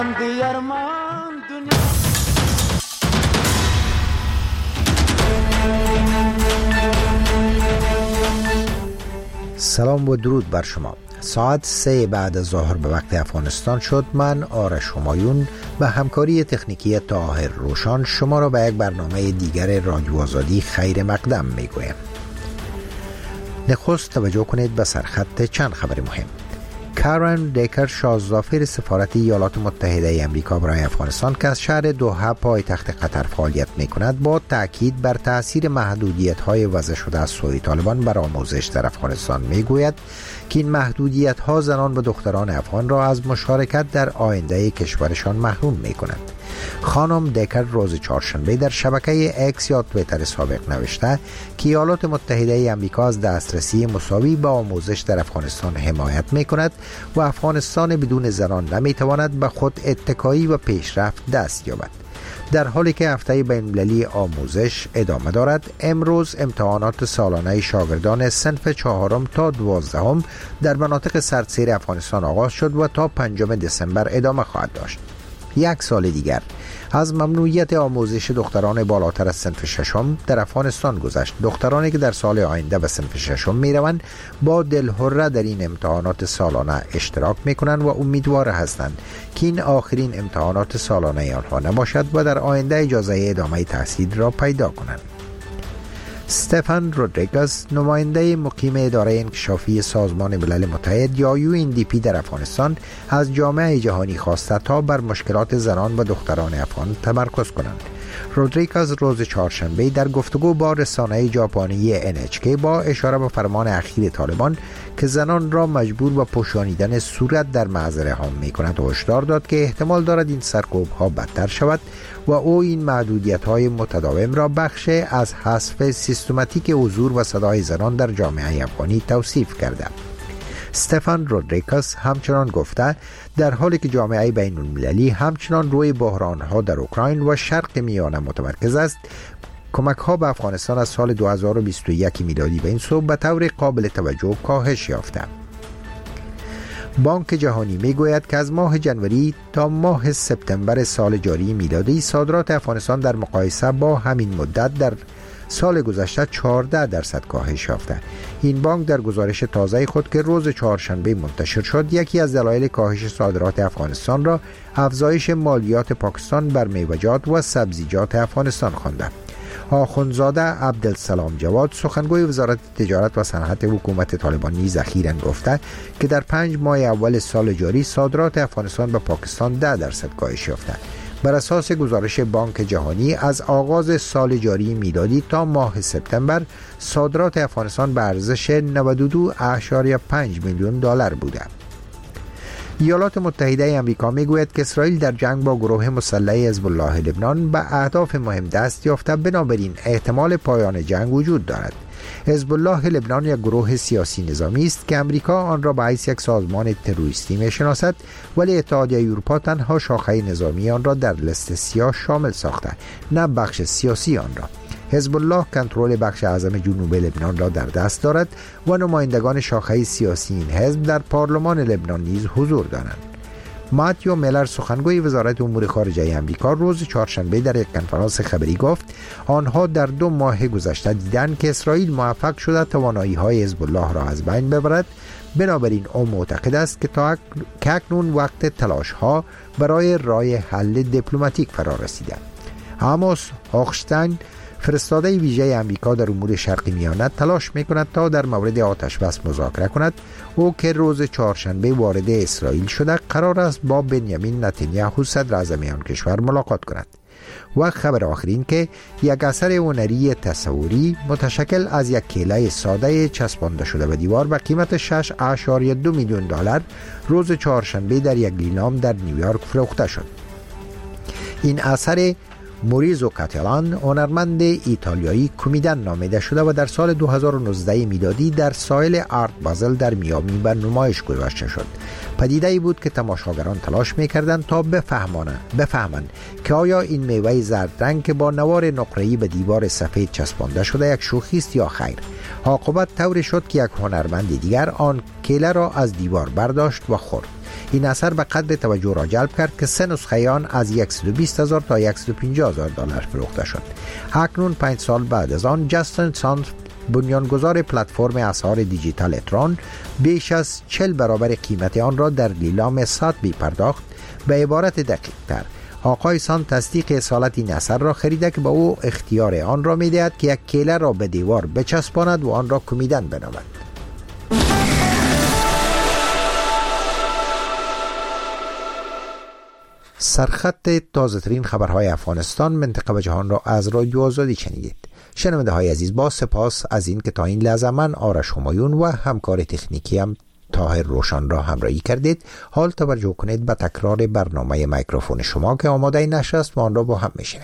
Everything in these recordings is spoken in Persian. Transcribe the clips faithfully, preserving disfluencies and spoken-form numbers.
سلام و درود بر شما. ساعت سه بعد از ظهر به وقت افغانستان شد. من آرش همایون و همکاری تکنیکی طاهر روشان شما را به یک برنامه دیگر رادیو آزادی خیر مقدم می گویم. نخست توجه کنید به سرخط چند خبر مهم. کارن دیکر شازدافر سفارت ایالات متحده ای آمریکا برای افغانستان که از شهر دوحه پایتخت قطر فعالیت می کند با تاکید بر تاثیر محدودیت های وضع شده از سوی طالبان بر آموزش در افغانستان می گوید که این محدودیت ها زنان و دختران افغان را از مشارکت در آینده کشورشان محروم می کند. خانم دیکر روز چهارشنبه در شبکه اکس یا توییتر سابق نوشته که ایالات متحده ای آمریکا از دسترسی مساوی به آموزش در افغانستان حمایت می کند و افغانستان بدون زنان نمی تواند به خود اتکایی و پیشرفت دست یابد. در حالی که هفته بین‌المللی آموزش ادامه دارد، امروز امتحانات سالانه شاگردان صنف چهارم تا دوازدهم در مناطق سردسیر افغانستان آغاز شد و تا پنجم دسامبر ادامه خواهد داشت. یک سال دیگر از ممنوعیت آموزش دختران بالاتر از صنف ششم در افغانستان گذشت. دخترانی که در سال آینده به صنف ششم می روند با دلهره در این امتحانات سالانه اشتراک می کنند و امیدوار هستند که این آخرین امتحانات سالانه آنها نباشد و در آینده اجازه ادامه تحصیل را پیدا کنند. استفان رودریگز، نماینده مقیم اداره انکشافی سازمان ملل متحد یا یو ان دی پی در افغانستان، از جامعه جهانی خواسته تا بر مشکلات زنان و دختران افغان تمرکز کنند. رودریگز روز چهارشنبه در گفتگو با رسانه ژاپنی ان اچ کی با اشاره به فرمان اخیر طالبان که زنان را مجبور به پوشانیدن صورت در محضر عام می‌کند هشدار داد که احتمال دارد این سرکوب‌ها بدتر شود و او این محدودیت‌های متداوم را بخش از حذف سیستماتیک حضور و صدای زنان در جامعه افغانی توصیف کرده. استفان رودریگز همچنان گفته در حالی که جامعه بین المللی همچنان روی بحران‌ها در اوکراین و شرق میانه متمرکز است، کمک‌ها به افغانستان از سال دو هزار و بیست و یک میلادی به این سو به طور قابل توجه کاهش یافته. بانک جهانی میگوید که از ماه جنوری تا ماه سپتامبر سال جاری میلادی صادرات افغانستان در مقایسه با همین مدت در سال گذشته چهارده درصد کاهش یافته. این بانک در گزارش تازه خود که روز چهارشنبه منتشر شد، یکی از دلایل کاهش صادرات افغانستان را افزایش مالیات پاکستان بر میوه‌جات و سبزیجات افغانستان خوانده. آخوندزاده عبدالسلام جواد، سخنگوی وزارت تجارت و صنعت حکومت طالبان، نیز اخیراً گفته که در پنج ماه اول سال جاری صادرات افغانستان به پاکستان ده درصد کاهش یافته. بر اساس گزارش بانک جهانی از آغاز سال جاری میلادی تا ماه سپتامبر صادرات افغانستان به ارزش نود و دو ممیز پنج میلیون دلار بوده. ایالات متحده ای آمریکا میگوید که اسرائیل در جنگ با گروه مسلح حزب الله لبنان به اهداف مهم دست یافته، بنابراین احتمال پایان جنگ وجود دارد. حزب الله لبنان یک گروه سیاسی نظامی است که آمریکا آن را به حیث یک سازمان تروریستی میشناسد، ولی اتحادیه اروپا تنها شاخه نظامی آن را در لیست سیاه شامل ساخته، نه بخش سیاسی آن را. حزب الله کنترل بخش اعظم جنوب لبنان را در دست دارد و نمایندگان شاخه سیاسی این حزب در پارلمان لبنان نیز حضور دارند. ماتیو میلر، سخنگوی وزارت امور خارجه آمریکا، روز چهارشنبه در یک کنفرانس خبری گفت آنها در دو ماه گذشته دیدند که اسرائیل موفق شده توانایی‌های حزب الله را از بین ببرد. بنابراین او معتقد است که تا اکنون وقت تلاش‌ها برای راه حل دیپلماتیک فرا رسیده. آموس هاخشتاین، فرستاده ویژه آمریکا در امور شرق میانه، تلاش می‌کند تا در مورد آتش بس مذاکره کند. او که روز چهارشنبه وارد اسرائیل شده قرار است با بنیامین نتانیاهو صدر اعظم آن کشور ملاقات کند. و خبر آخرین که یک اثر هنری تصوری متشکل از یک کیله ساده چسبانده شده به دیوار با قیمت شش ممیز دو میلیون دلار روز چهارشنبه در یک لیلام در نیویورک فروخته شد. این اثر موریزو کاتالان، هنرمند ایتالیایی، کمیدن نامیده شده و در سال دو هزار و نوزده میلادی در ساحل آرت بازل در میامی به نمایش گذاشته شد. پدیده‌ای بود که تماشاگران تلاش می‌کردند تا بفهمانند بفهمند که آیا این میوه زرد رنگ که با نوار نقره‌ای به دیوار سفید چسبانده شده یک شوخی است یا خیر. عاقبت طوری شد که یک هنرمند دیگر آن کیله را از دیوار برداشت و خورد. این اثر به قدر توجه را جلب کرد که سه نسخه آن از صد و بیست هزار تا صد و پنجاه هزار دلار فروخته شد. اکنون پنج سال بعد از آن جاستین سانز بنیانگذار پلتفرم اسعار دیجیتال ترون بیش از چهل برابر قیمت آن را در لیلام ساتبی پرداخت. به عبارت دقیق تر، آقای سان تصدیق اصالت این اثر را خریده که به او اختیار آن را می‌دهد که یک کیله را به دیوار بچسباند و آن را کمیدن بنامد. سرخط تازه ترین خبرهای افغانستان، منطقه و جهان را از رادیو آزادی شنیدید. شنونده های عزیز، با سپاس از این که تا این لحظه من آرش همایون و همکار تکنیکی هم طاهر روشن را همراهی کردید. حال توجه کنید به تکرار برنامه میکروفون شما که آماده نشر است و آن را با هم میشنویم.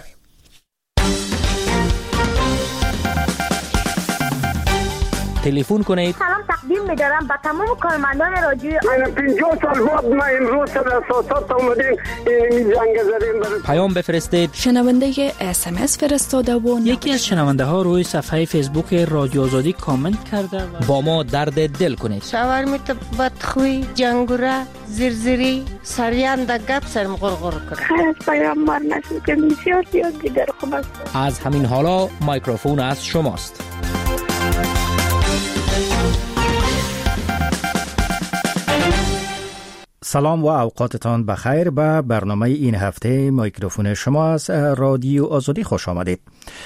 تلفن کنید. سلام تقدیم می‌دارم به تمام کارمندان رادیو. من پنجاه سال بعد ما امروز سر اساسات اومدیم این جنگ زدیم برای پیام بفرستید. شنونده اس ام اس فرستاده و یکی از شنونده ها روی صفحه فیسبوک رادیو آزادی کامنت کرده و با ما درد دل کنید. شاورمیت بدخوی، جنگوره، زرزری، سریان در گپ سرم غرغر کرد. خیلی از پیام مار نشد که بسیار زیاد دیگر خوب است. از همین حالا میکروفون از شماست. سلام و اوقاتتان بخیر. به برنامه این هفته میکروفون شما از رادیو آزادی خوش آمدید.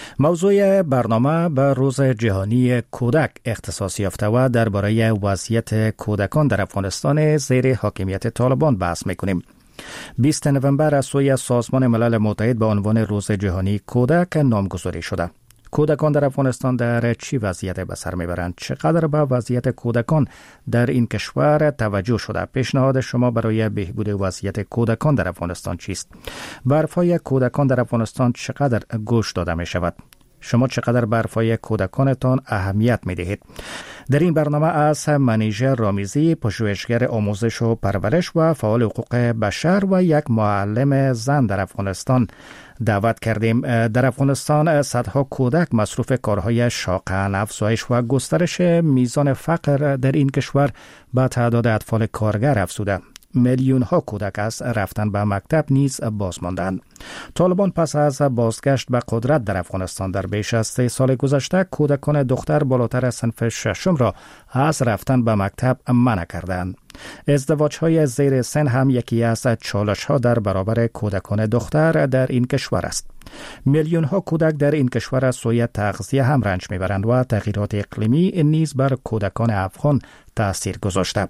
موضوع برنامه به روز جهانی کودک اختصاص یافته و درباره وضعیت کودکان در افغانستان زیر حاکمیت طالبان بحث میکنیم. بیست نوامبر از سوی سازمان ملل متحد به عنوان روز جهانی کودک نامگذاری شده. کودکان در افغانستان در چی وضعیت به سر میبرند؟ چقدر به وضعیت کودکان در این کشور توجه شده؟ پیشنهاد شما برای بهبود وضعیت کودکان در افغانستان چیست؟ برفای کودکان در افغانستان چقدر گوش داده می شود؟ شما چقدر برفای کودکانتان اهمیت می دهید؟ در این برنامه از منیژه رامیزی، پژوهشگر آموزش و پرورش و فعال حقوق بشر و یک معلم زن در افغانستان دعوت کردیم. در افغانستان صدها کودک مصروف کارهای شاقه، افزایش و گسترش میزان فقر در این کشور به تعداد اطفال کارگر افزوده. میلیون ها کودک از رفتن به مکتب نیز باز ماندند. طالبان پس از بازگشت به قدرت در افغانستان در بیش از سه سال گذشته کودکان دختر بالاتر از صنف ششم را از رفتن به مکتب منع کردند. ازدواج های زیر سن هم یکی از چالش ها در برابر کودکان دختر در این کشور است. میلیون ها کودک در این کشور از سوی تغذیه هم رنج میبرند و تغییرات اقلیمی نیز بر کودکان افغان تأثیر گذاشته.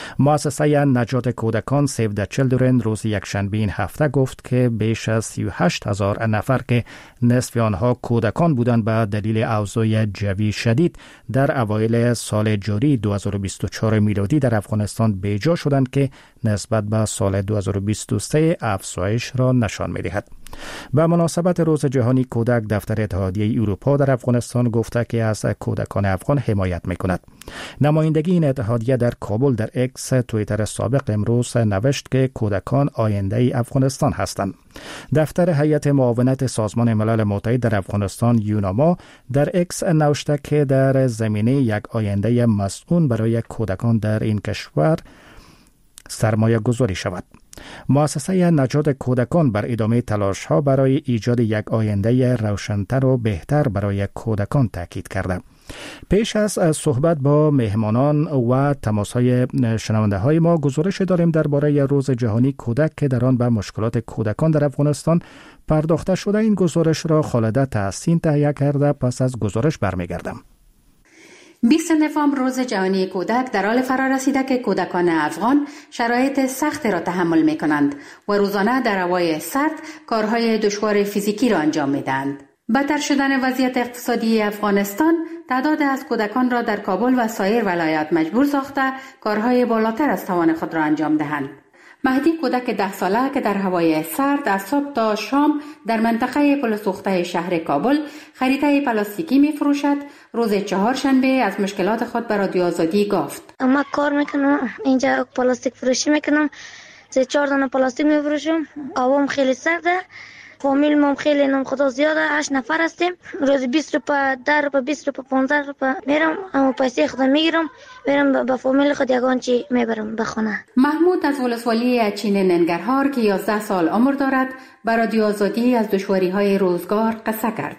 مؤسسه نجات کودکان سیو د چیلدرن روز یکشنبه این هفته گفت که بیش از سی و هشت هزار نفر که نصف آنها کودکان بودند به دلیل اوضاع جوی شدید در اوایل سال جاری دو هزار و بیست و چهار میلادی در افغانستان بیجا شدند که نسبت به سال دو هزار و بیست و سه افزایش را نشان می‌دهد. به مناسبت روز جهانی کودک، دفتر اتحادیه اروپا در افغانستان گفته که از کودکان افغان حمایت می‌کند. نمایندگی این اتحادیه در کابل در اکس توییتر سابق امروز نوشت که کودکان آینده افغانستان هستند. دفتر هیئت معاونت سازمان ملل متحد در افغانستان یوناما در اکس نوشته که در زمینه یک آینده مسئول برای کودکان در این کشور سرمایه گذاری شود. مؤسسه نجات کودکان بر ادامه تلاش ها برای ایجاد یک آینده روشن‌تر و بهتر برای کودکان تاکید کرده. پیش از صحبت با مهمانان و تماس های شنونده های ما گزارش داریم درباره روز جهانی کودک که در آن به مشکلات کودکان در افغانستان پرداخته شده. این گزارش را خالده تحسین تهیه کرده. پس از گزارش برمیگردم. بیست نوامبر روز جهانی کودک در حال فرا رسیده که کودکان افغان شرایط سخت را تحمل می کنند و روزانه در هوای سرد کارهای دشوار فیزیکی را انجام می دهند. بدتر شدن وضعیت اقتصادی افغانستان تعداد از کودکان را در کابل و سایر ولایات مجبور ساخته کارهای بالاتر از توان خود را انجام دهند. مهدی کودک ده ساله که در هوای سرد از صبح تا شام در منطقه پل سوخته شهر کابل خریطه پلاستیکی می فروشد، روز چهارشنبه از مشکلات خود به رادیو آزادی گفت. ما کار میکنم اینجا، پلاستیک فروشی میکنم، سه چهار دانه پلاستیک میفروشم. هوام خیلی سرده، فامیل ما خیلی نام خدا زیاده، هشت نفر هستیم. روز بیست روپیه، ده روپیه، بیست روپیه، پانزده روپیه میرم، اما پیسه خودم میگیرم، میرم به فامیل خود یگان چی میبرم به خونه. محمود از ولسوالی چین ننگرهار که یازده سال عمر دارد بر رادیو آزادی از دشواری‌های روزگار قصه کرد.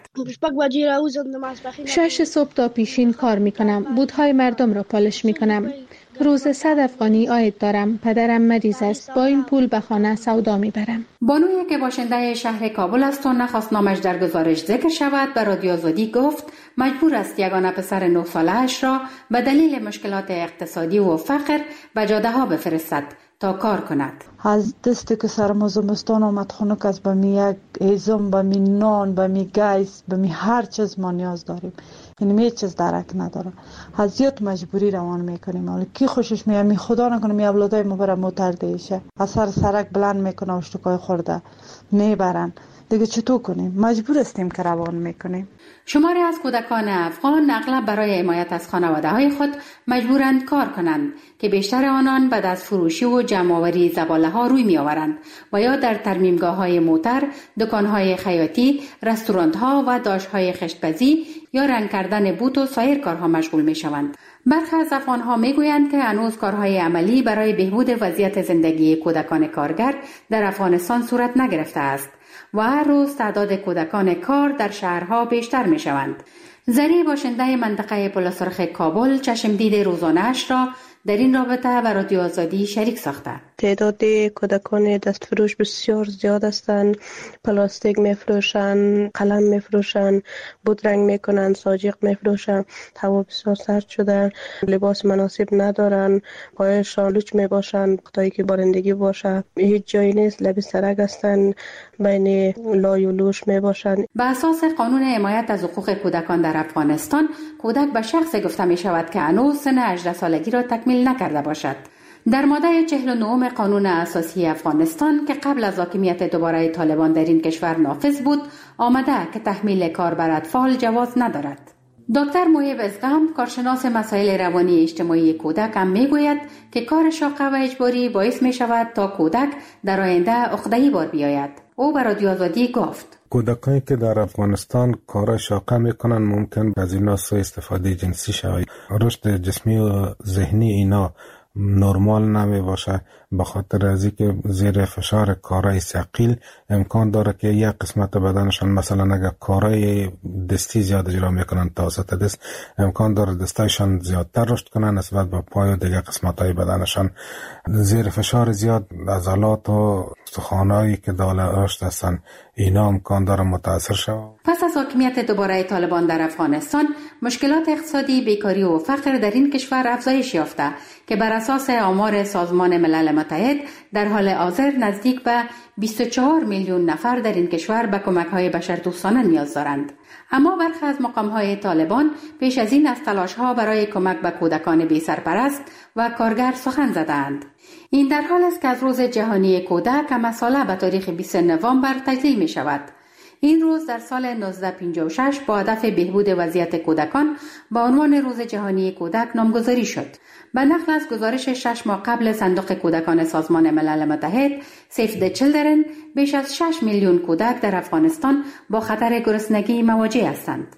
شش صبح تا پیشین کار میکنم، بودهای مردم را پالش میکنم. روز صد افغانی عاید دارم. پدرم مریض است، با این پول به خانه سودا میبرم. بانوی که باشنده شهر کابل است و نخواست نامش در گزارش ذکر شود به رادیو آزادی گفت مجبور است یگانه پسر نه ساله اش را به دلیل مشکلات اقتصادی و فقر به جاده ها بفرستد تا کار کند. از دستی که سرما زمستان آمد خنک است، به می یک ایزم، به می نان، به می گیس، به می هر چیز ما نیاز داریم. یعنی می چیز درک نداره. از زیاد مجبوری روان میکنیم. ولی کی خوشش میاد می خدا نکنه می اولادای ما برای موتر دیشه. از سر سرک بلند میکنه و اشتکای خورده میبرن. دیگه چطور کنیم؟ مجبور استیم که روان میکنیم. شماری از کودکان افغان اغلب برای حمایت از خانواده های خود مجبورند کار کنند که بیشتر آنان به دست فروشی و جمع‌آوری زباله ها روی می آورند و یا در ترمیمگاه های موتر، دکان های خیاطی، رستوران ها و داش های خشت‌پزی یا رنگ کردن بوت و سایر کارها مشغول می شوند. برخی از افغان ها می گویند که هنوز کارهای عملی برای بهبود وضعیت زندگی کودکان کارگر در افغانستان صورت نگرفته است و هر روز تعداد کودکان کار در شهرها بیشتر می شوند. زری باشنده منطقه پلاسرخ کابل چشمدید روزانه‌اش را در این رابطه و رادیو آزادی شریک ساخته. تعداد کودکان دستفروش بسیار زیاد هستند. پلاستیک میفروشند، قلم میفروشند، بودرنگ میکنند، ساجق میفروشند. هوا بسیار سرد شده، لباس مناسب ندارند، پایشان لوچ میباشند، خدایی که بارندگی باشه هیچ جایی نیست، لب سرک هستند، بین لای و لوش میباشند. به اساس قانون حمایت از حقوق کودکان در افغانستان، کودک به شخص گفته می شود که هنوز سن هجده سالگی را تکمیل نکرده باشد. در ماده چهل و نه قانون اساسی افغانستان که قبل از حاکمیت دوباره طالبان در این کشور نافذ بود، آمده که تحمیل کار بر اطفال جواز ندارد. دکتر محیب ازغم، کارشناس مسائل روانی اجتماعی کودک هم میگوید که کار شاقه و اجباری باعث می شود تا کودک در آینده عقده‌ای بار بیاید. او به رادیو آزادی گفت کودکانی که در افغانستان کار شاقه میکنن ممکن از اینا سوء استفاده جنسی شود. رشد جسمی و ذهنی اینا نرمال نمی باشه، به خاطر از اینکه زیر فشار کارهای ثقیل امکان داره که یک قسمت بدنشان، مثلا اگر کارهای دستی زیاد اجرا میکنن توسط دست، امکان داره دستایشان زیادتر رشد کنن نسبت به پای و دیگر قسمتهای بدنشان. زیر فشار زیاد عضلات و استخوانایی که داله رشد هستن اینا امکان داره متاثر شود. پس از حاکمیت دوباره طالبان در افغانستان، مشکلات اقتصادی، بیکاری و فقر در این کشور افزایش یافته که بر اساس آمار سازمان ملل متحد در حال حاضر نزدیک به بیست و چهار میلیون نفر در این کشور به کمک‌های بشردوستانه نیاز دارند. اما برخی از مقام‌های طالبان پیش از این از تلاش‌ها برای کمک به کودکان بی سرپرست و کارگر سخن زدند. این در حال است که از روز جهانی کودک مساله به تاریخ بیست نوامبر تجلیل می شود. این روز در سال نوزده پنجاه و شش با هدف بهبود وضعیت کودکان با عنوان روز جهانی کودک نامگذاری شد. به نقل از گزارش شش ماه قبل صندوق کودکان سازمان ملل متحد سیف د چیلدرن، بیش از شش میلیون کودک در افغانستان با خطر گرسنگی مواجه هستند.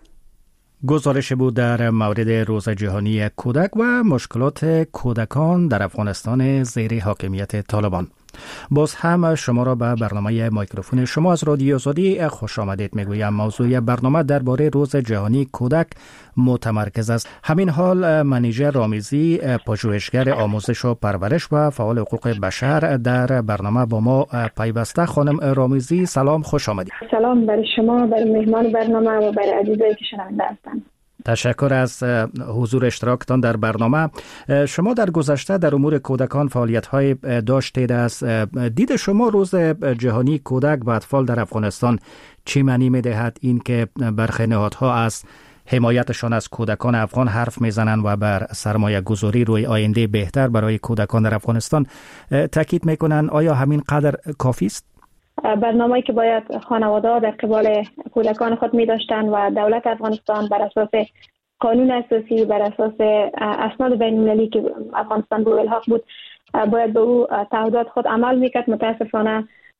گزارش بود در مورد روز جهانی کودک و مشکلات کودکان در افغانستان زیر حاکمیت طالبان. باز هم شما را به برنامه مایکروفون شما از رادیو آزادی خوش آمدید میگویم. موضوع برنامه درباره روز جهانی کودک متمرکز است. همین حال منیژه رامیزی، پژوهشگر آموزش و پرورش و فعال حقوق بشر در برنامه با ما پیوسته. خانم رامیزی سلام، خوش آمدید. سلام برای شما، برای مهمان برنامه و برای عزیزایی که شنونده هستند. تشکر از حضور اشتراکتان در برنامه. شما در گذشته در امور کودکان فعالیت‌های داشتید. است دید شما روز جهانی کودک و اطفال در افغانستان چی معنی می‌دهد؟ این که برخی نهادها از حمایتشان از کودکان افغان حرف میزنند و بر سرمایه گذاری روی آینده بهتر برای کودکان در افغانستان تاکید میکنند. آیا همین قدر کافی است؟ برنامه‌ای که باید خانواده‌ها در قبال کودکان خود می داشتند و دولت افغانستان بر اساس قانون اساسی، بر اساس اسناد بین‌المللی که افغانستان به الحاق بود، باید به او تعهدات خود عمل میکرد. متاسفانه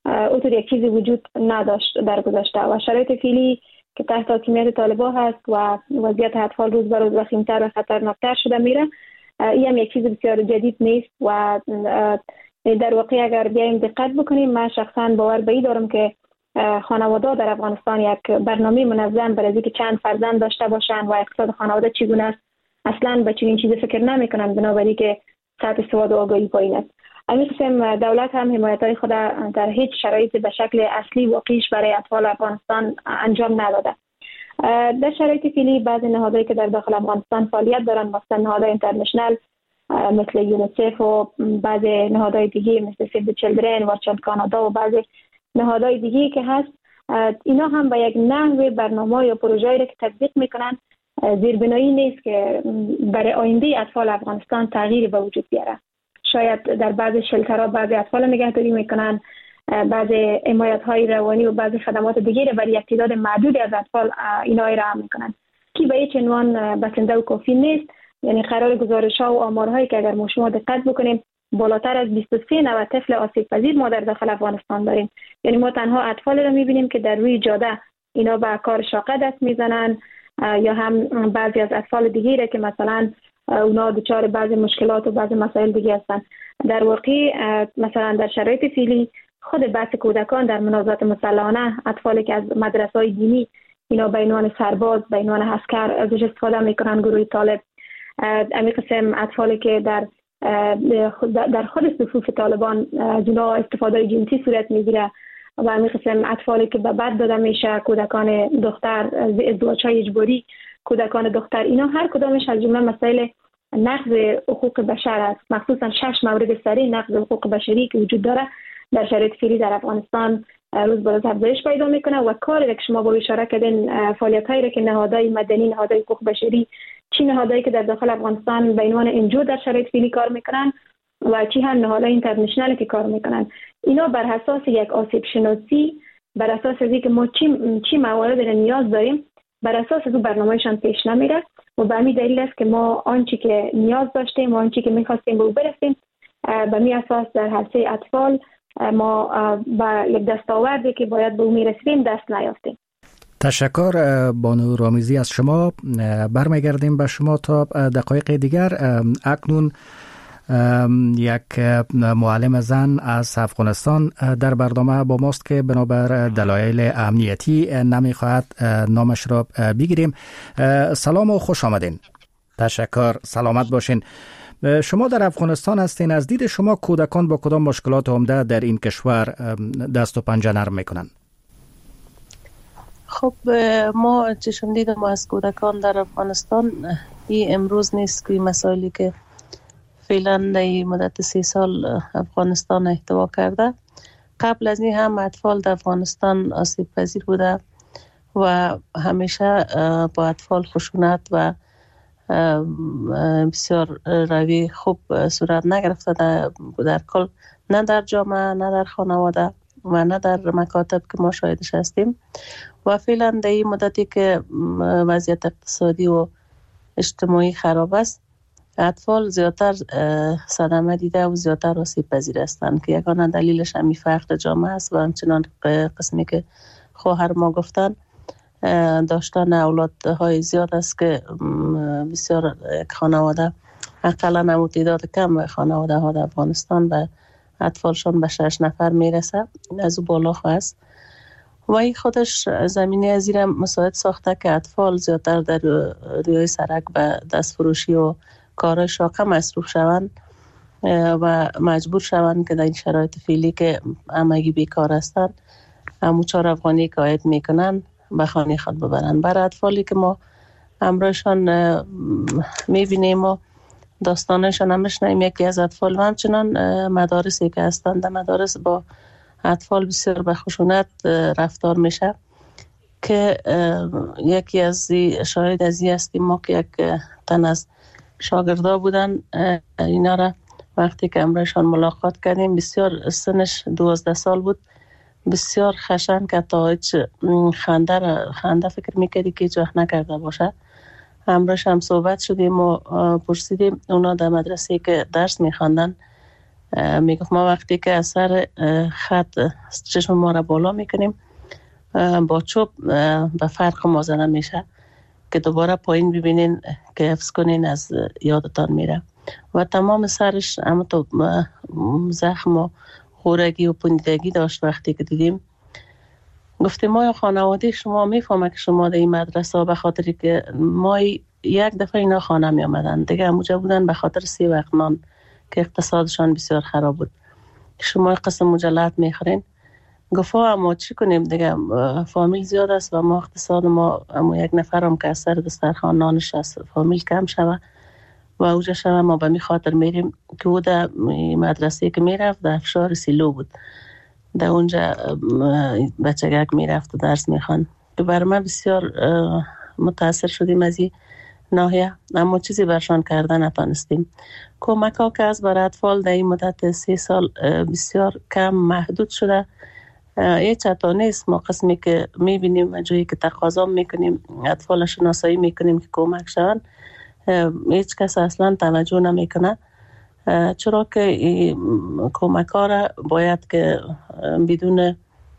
اونطور یک چیزی وجود نداشت در گذشته و شرایط فعلی که تحت حاکمیت طالبان هست و وضعیت اطفال روز به روز وخیم‌تر و خطرناکتر شده میره. این هم یک چیز بسیار جدید نیست و در واقع اگر بیایم دقت بکنیم، من شخصا باور به این دارم که خانواده در افغانستان یک برنامه منظم برای اینکه چند فرزند داشته باشند و اقتصاد خانواده چگونه است اصلا به چنین چیزی فکر نمی‌کنند، بنابراین که سطح سواد و آگاهی پایین است. همین قسم دولت هم حمایت‌های خود در هیچ شرایطی به شکل اصلی واقعیش برای اطفال افغانستان انجام نداده. در شرایط فعلی بعضی نهادهایی که در داخل افغانستان فعالیت دارند، مثلا نهادهای اینترنشنال مثل یونیسف و بعضی نهادهای دیگه مثل سیو دی چیلدرن و چایلد کانادا و بعضی نهادهای دیگه که هست، اینا هم به یک نحو برنامه یا پروژه‌ای را که تطبیق میکنن زیربنایی نیست که برای آینده اطفال افغانستان تغییری به وجود بیاره. شاید در بعضی شلترها بعضی اطفال نگهداری میکنن، بعضی حمایت‌های روانی و بعضی خدمات دیگه برای یک تعداد معدودی از اطفال اینا ارائه میکنن که به هیچ عنوان بسنده و کافی نیست. یعنی قرار گزارش‌ها و آمارهایی که اگر ما شما دقت بکنیم بالاتر از بیست و سه نوع طفل آسیب پذیر ما در داخل افغانستان داریم. یعنی ما تنها اطفال رو میبینیم که در روی جاده اینا به کار شاقه دست میزنن، یا هم بعضی از اطفال دیگه را که مثلا اونا دچار بعضی مشکلات و بعضی مسائل دیگه هستن. در واقع مثلا در شرایط فعلی خود بحث کودکان در منازعات مسلحانه، اطفالی که از مدرسه‌های دینی اینا به عنوان سرباز به عنوان عسکر ازش استفاده میکنن، گروه طالب، امی قسم اطفالی که در در خود صفوف طالبان جنا استفاده جنسی صورت میگیره و امی قسم اطفالی که به بد داده میشه، کودکان دختر، ازدواج‌های اجباری کودکان دختر، اینا هر کدامش از جمله مسائل نقض حقوق بشر است. مخصوصا شش مورد سریع نقض حقوق بشری که وجود داره در شرایط فعلی در افغانستان روز به روز افزایش پیدا میکنه و کاری که شما با اشاره کردین، فعالیت‌هایی را که نهادهای مدنی، نهادهای حقوق بشری، چی نهادهایی که در داخل افغانستان به عنوان انجو در شرایط فعلی کار میکنن و چی هم نهادهای اینترنشنال که کار میکنن، اینا بر اساس یک آسیب شناسی، بر اساس اینکه ما چی چی موارد را نیاز داریم، بر اساس از برنامه‌شان پیش نمیره و به همین دلیل است که ما آنچه که نیاز داشتیم و آنچه که می‌خواستیم به او برسیم به همین اساس در حوزه اطفال ما با یک دستاوردی که باید به او میرسیم دست نیافتیم. تشکر بانو رامیزی از شما. برمیگردیم به شما تا دقایق دیگر. اکنون یک معلم زن از افغانستان در برنامه با ماست که بنابر دلایل امنیتی نمیخواهد نامش را بگیریم. سلام و خوش آمدین. تشکر، سلامت باشین. شما در افغانستان هستین. از دید شما کودکان با کدام مشکلات عمده در این کشور دست و پنجه نرم میکنن؟ خب ما چشم دید ما از کودکان در افغانستان این امروز نیست که مسائلی که فعلا در مدت سی سال افغانستان احتوا کرده، قبل از این هم اطفال در افغانستان آسیب پذیر بوده و همیشه با اطفال خشونت و بسیار روی خوب صورت نگرفته در, در کل، نه در جامعه، نه در خانواده و نه در مکاتب که ما شاهدش هستیم. و فعلا در این مدتی که وضعیت اقتصادی و اجتماعی خراب است، اطفال زیادتر صدمه دیده و زیادتر آسیب پذیر هستند که یگانه دلیلش همین فقر جامعه است و همچنان قسمی که خواهر ما گفتن داشتن اولادهای زیاد است که بسیار خانواده اقلا هم تعداد کم خانواده ها در افغانستان به اطفالشان به شش نفر میرسه، از او بالا است و این خودش زمینه از این مساعد ساخته که اطفال زیادتر در روی سرک به دست فروشی و کارهای شاقه مصروف شوند و مجبور شوند که در این شرایط فعلی که همگی بیکار هستند همون چهار افغانی که عاید میکنن به خانه خود ببرن. برای اطفالی که ما امروزشان میبینیم و داستانشان هم میشنیم، یکی از اطفال و همچنان مدارسی که هستند در مدارس با اطفال بسیار به خشونت رفتار میشه که یکی از شاهد از این هستیم ما که یک تن از شاگردا بودن، اینا را وقتی که امروزشان ملاقات کردیم بسیار سنش دوازده سال بود، بسیار خشن که تا هیچ خنده خنده فکر میکردی که هیچ وقت نکرده باشه. امروز هم صحبت شدیم و پرسیدیم اونا در مدرسه که درس میخواندن میگفت ما وقتی که از سر خط چشم ما را بالا میکنیم با چوب به فرق ما زنه میشه که دوباره پایین ببینین که حفظ کنین از یادتان میره و تمام سرش اما تو زخم و خورگی و پوندگی داشت. وقتی که دیدیم گفتیم ما خانواده شما میفهمه که شما در این مدرسه به خاطری که ما یک دفعه اینا خانه می آمدن دیگه همونجا بودن به خاطر سی وقت نان که اقتصادشان بسیار خراب بود. شما قسم مجلات میخورین. گفت اما چی کنیم دیگه فامیل زیاد است و ما اقتصاد ما اما یک نفر هم که از سر دسترخوان نانش از فامیل کم شوه و اوجا شوه ما به می خاطر میریم که او در مدرسه که میرفت در افشار سیلو بود در اونجا بچگک میرفت و درس میخوان که برای ما بسیار متاثر شدیم از این ناحیه اما چیزی برشان کردن نتانستیم. کمک ها که از برای اطفال در این مدت سی سال بسیار کم محدود شده. هیچ حتی نیست ما قسمی که میبینیم و جایی که تقاضا میکنیم اطفال شناسایی میکنیم که کمک شون هیچ کس اصلا توجه نمیکنه چرا که کمک ها را باید که بدون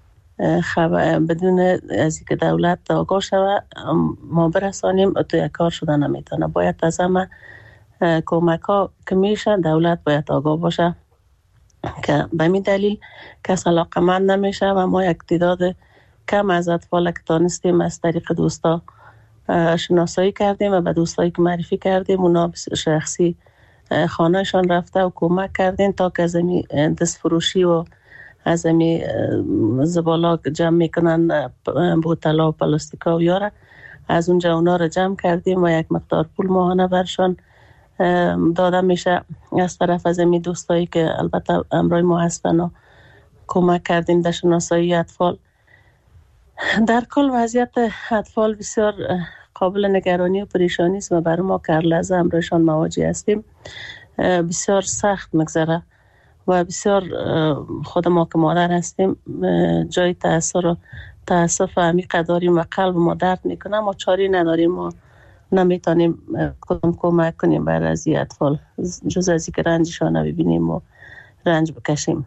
خبر بدون از اینکه دولت آگاه شود ما برسانیم تو یک کار شده نمیتونه. باید از همه کمک ها که میشه دولت باید آگاه باشه که به می دلیل کس علاقمند نمیشه و ما یک تعداد کم از اطفال که تانستیم از طریق دوستا شناسایی کردیم و به دوستایی که معرفی کردیم اونا شخصی خانهشان رفته و کمک کردیم تا که از امی دست فروشی و از امی زبالا جمع میکنن بوتلا و پلاستیکا و یاره از اونجا اونا را جمع کردیم و یک مقدار پول ماهانه برشان داده میشه از طرف از امی دوستایی که البته امرای ما هستن و کمک کردیم در شناسایی اطفال. در کل وضعیت اطفال بسیار قابل نگرانی و پریشانی است و برای ما که هر لحظه امرایشان مواجه هستیم بسیار سخت مگذره و بسیار خود ما که مادر هستیم جای تأثیر و تأسف عمیق داریم و قلب ما درد میکنه ما چاری نداریم و نمیتونیم کدام کمک کنیم برای از این اطفال جز از این که رنجشان رو ببینیم و رنج بکشیم.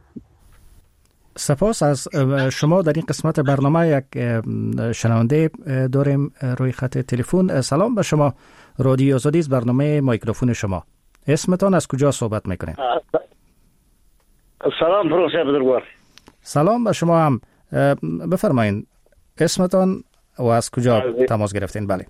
سپاس از شما. در این قسمت برنامه یک شنونده داریم روی خط تلفن. سلام به شما، رادیو آزادی است، برنامه میکروفون شما. اسمتان از کجا صحبت میکنید؟ سلام پروفسور بزرگوار. سلام به شما هم. بفرمایید اسمتان و از کجا تماس گرفتین؟ بله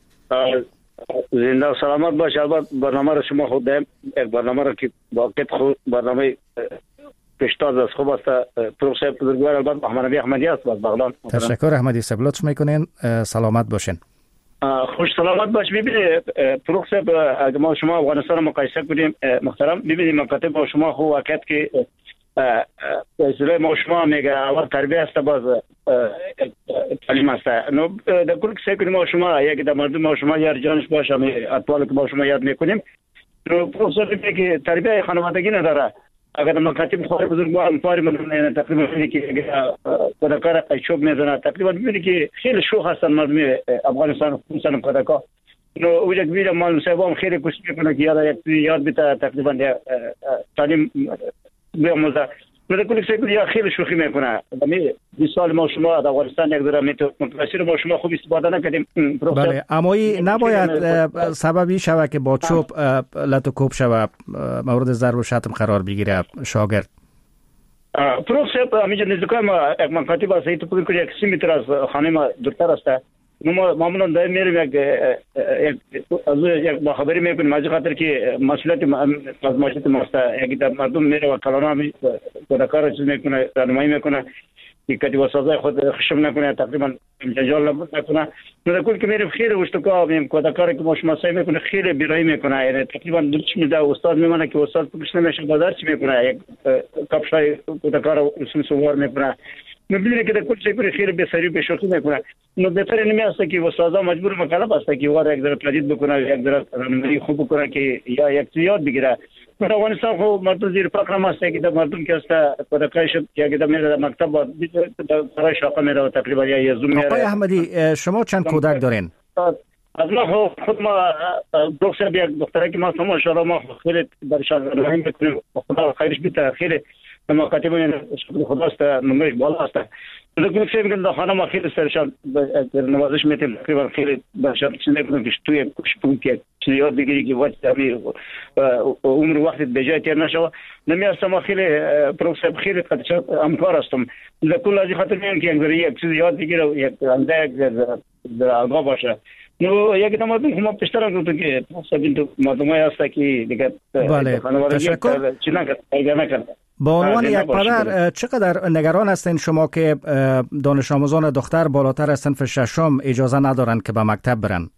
زنده و سلامت باش. البته برنامه را شما خود داریم یک برنامه را که واقعیت خود برنامه پیشتاز از خوب است. پروفسور بزرگوار البته محمد نبی احمدی است از بغلان. تشکر احمدی صاحب، لطف میکنین. سلامت باشین. خوش سلامت باش. ببینید پروفسور اگه ما شما افغانستان مقایسه کنیم محترم ببینید مکاتب با شما خو واقعیت که اصلا ما شما میگه اول تربیه است باز تعلیم است. نو در کل که سعی کنیم ما شما یک در مردم ما شما یار جانش باشه اطفال که ما شما یاد میکنیم. نو پروفسور میگه تربیه خانوادگی نداره. اگر مکاتب خواهر بزرگوار مفاری من تقریبا میگه که کودکان قیچوب میزنه تقریبا میگه که خیلی شوخ هستن مردم افغانستان خصوصا کودکان. نو اوجا که معلوم صاحب خیلی کوشش میکنه که یاد یک یاد بیت تقریبا تعلیم بیاموزه. من کلی سعی یا خیلی شوخی میکنه. می بیست سال ما شما در افغانستان یک دوره متوسط ما شما خوب استفاده نکردیم. بله اما این نباید سببی شود که با چوب لطو کوب شود مورد ضرب و شتم قرار بگیره شاگرد. پروفسور همینجا نزدیکای ما یک مکاتب است تو فکر کنید یک سی متر از خانه ما دورتر است. ما معمولا دایم میریم یک از یک مخابری میکنیم از خاطر که مسئولیت از ماشین ما است. یک مردم میره و کلانا می کودکان چیز میکنه راهنمایی میکنه که کدی وسازای خود خشم نکنه تقریبا جنجال نکنه. در کل که میریم خیلی وشتکا میم کودکان که ما شما سعی میکنه خیلی بیرایی میکنه یعنی تقریبا دلش میده استاد میمونه که استاد پوش نمیشه بازار چی میکنه یک کپشای کودکان رو سم سوار میکنه. میبینه که در کل شکلی خیلی بسری به شوخی میکنه. نو بهتر نمیاسته که استادا مجبور مکلف است که وارد یک ذره تجدید بکنه یک ذره راهنمایی خوب بکنه که یا یک یاد بگیره. در افغانستان خو مردم زیر فقر ما است که در مردم که است کودکایش یا که در میره مکتب برای شاقه میره تقریبا یا زوم میره. آقای احمدی شما چند کودک دارین؟ از ما خود ما دکتر یک دختره که ما شما شما ما خیلی برشان رحم میکنیم خدا خیرش بیت خیلی ما کاتبین خداست نمایش بالا است لیکن فکر میکنم در خانه ما خیلی سرشان نوازش میتیم تقریبا خیلی برشان چیز نکنم که توی کشپون که چیز یاد بگیری که وقت امیر عمر وقت بجای تیر نشود نمیاست ما خیلی پروفسور خیلی قدرت امکار هستم لکن از خاطر میگم که یک چیز یاد بگیره یک اندک در آگاه باشه نو یک دم ما ما پیشتر گفتم که سبین تو مردمای هست که دیگه بله تشکر با عنوان یک پدر چقدر نگران هستین شما که دانش آموزان دختر بالاتر از صنف ششم اجازه ندارن که به مکتب برن؟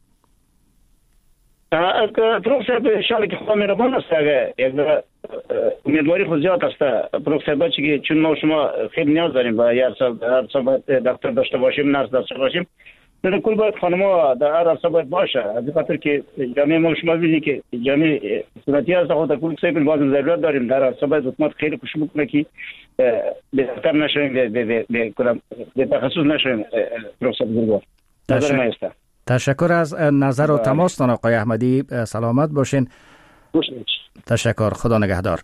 پروفسور به شاله که خدا مهربان است یک امیدواری خود زیاد است پروفسور بچه که چون ما شما خیلی نیاز داریم با هر سال هر سال باید دکتر داشته باشیم نرس داشته باشیم در کل باید خانم‌ها در هر عرصه باید باشه از خاطر که جامعه ما شما ببینید که جامعه سنتی هست خود کل سیکل باز ضرورت داریم در عرصه باید حکومت خیلی کوشش بکنه که بهتر نشویم به به به تخصص نشویم پروفسور بزرگوار نظر ما است. تشکر از نظر و تماستان آقای احمدی سلامت باشین. تشکر خدا نگهدار.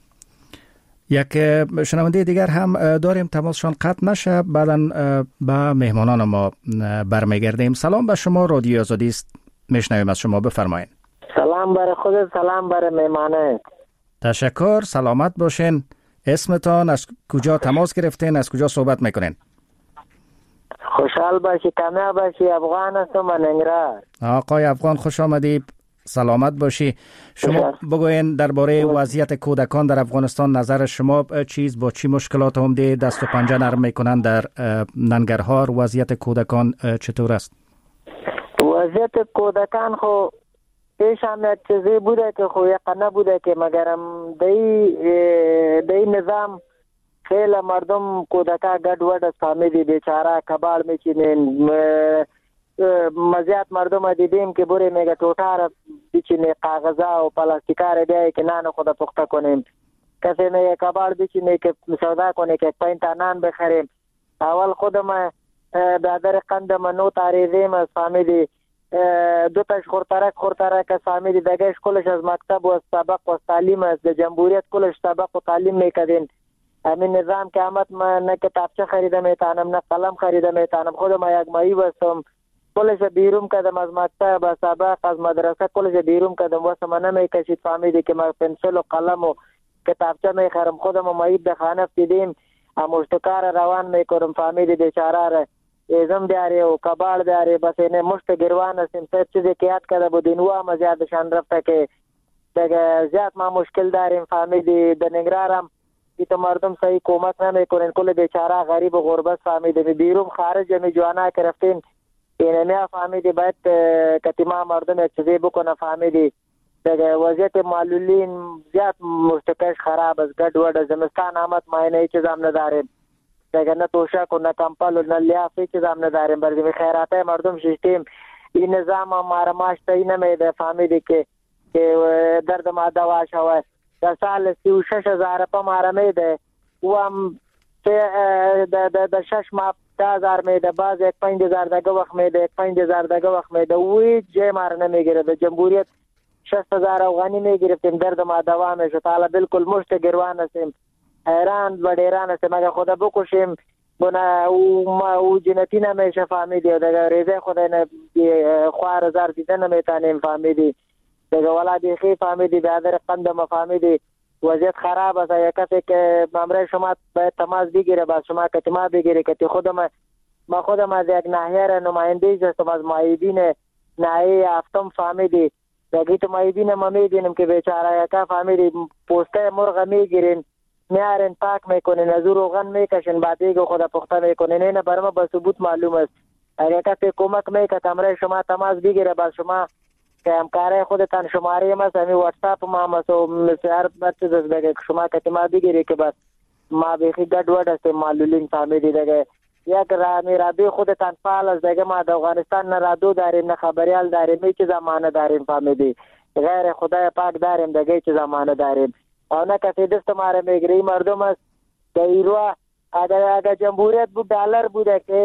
یک شنونده دیگر هم داریم تماسشان قطع نشه بعداً به مهمانان ما برمیگردیم. سلام به شما رادیو آزادی است میشنویم از شما بفرمایید. سلام بر خود سلام بر مهمانان. تشکر سلامت باشین. اسمتان از کجا تماس گرفتین از کجا صحبت میکنین؟ خوشحال باشی کامیاب باشی افغان هستم من انگرار. آقای افغان خوش آمدید سلامت باشی. شما بگوین درباره وضعیت کودکان در افغانستان نظر شما چیز با چی مشکلات هم ده دست و پنجه نرم میکنن در ننگرهار وضعیت کودکان چطور است؟ وضعیت کودکان خو پیش هم یک چیزی بوده که خو یقه نبوده که مگرم دی دی نظام خیلی مردم کودکا گډ وډ فامیلی بیچاره کباړ میچینین مزیات مردم دیدیم که بوری میگه توتار بیچینه کاغذا و پلاستیکار بیایی که نان خود پخته کنیم کسی میگه کباړ بیچینه که سودا کنه که پنج تا نان بخریم اول خودم برادر قندم نو تاریزیم از فامیلی دو تاش خورترک خورترک از فامیلی دگهش کلش از مکتب و سبق و تعلیم از جمهوریت کلش سبق و تعلیم میکدین همین نظام که آمد من نه کتابچه خریده میتانم نه قلم خریده میتانم خودم یک مایی بستم کلش بیرون کدم از مکتب از سبق از مدرسه کلش بیرون کدم واسه من نمیکشید فهمیدی که من پنسل و قلم و کتابچه میخرم خودم مایی به خانه دیدیم مشتکار روان میکنم فهمیدی بیچاره را ازم دیاری و کباړ دیاری بس اینه مشت گروان هستیم سب چیزی که یاد کرده بودین و هم زیادشان رفته که دیگه زیاد ما مشکل داریم فهمیدی در نگرارم ایتا مردم صحیح کمک نمیکنن کل بیچاره غریب و غربت فهمیدی بیرون خارج می جوانا که رفتین اینه میا فهمیدی باید کتیما مردم یک چیزی بکنه فهمیدی دیگه وضعیت معلولین زیاد مشتکش خراب است گډ وډ زمستان آمد ما اینه چیز هم نداریم دیگه نه توشک و نه کمپل و نه لیاف چیز هم نداریم برای خیراته مردم ششتیم این نظام هم مارماش تایی نمیده فهمیدی که که درد ما دوا شود در سال سی و شش هزار پا ماره میده و هم در شش ماه ده هزار میده باز یک پنج هزار دگه وقت میده یک پنج هزار دگه وقت میده وی جه ماره نمیگیره در جمهوریت شست هزار افغانی میگرفتیم درد ما دوا میشه حالا بالکل مشت گروان هستیم حیران و دیران هستیم اگه خدا بکشیم بنا او جنتی نمیشه فهمیدی دیگه ریزه خدا خواه هزار دیده نمیتانیم فهمیدی دیگه ولا بیخی فهمیدی بیادر قندم فهمیدی وضعیت خراب است یک کسی که ممره شما باید تماس بگیره باز شما کتما بگیره که خودم ما خودم از یک ناحیه نماینده هستم از معیدین ناحیه هفتم فهمیدی دیگه تو معیدین ما میبینیم که بیچاره یکا فهمیدی پوسته مرغ میگیرین میارن پاک میکنین از او روغن میکشن بعدیگه خدا پخته میکنین اینه برما با ثبوت معلوم است اگر کسی کمک میکرد امره شما تماس بگیره باز شما که همکاره خودتان شماره ما همی واتساپ ما هم سو مسیار بچه دست بگه شما کتما بگیری که بس ما بیخی گډ وډ هستیم معلولین فهمیدی دیگه یک رامی رابی خودتان فعال است دیگه ما در افغانستان نه رادیو داریم نه خبریال داریم هیچ زمانه داریم فهمیدی غیر خدای پاک داریم دیگه هیچ زمانه داریم او نه کسی دست ماره میگیری مردم است که ایروا اگر اگر جمهوریت بود دلار بوده که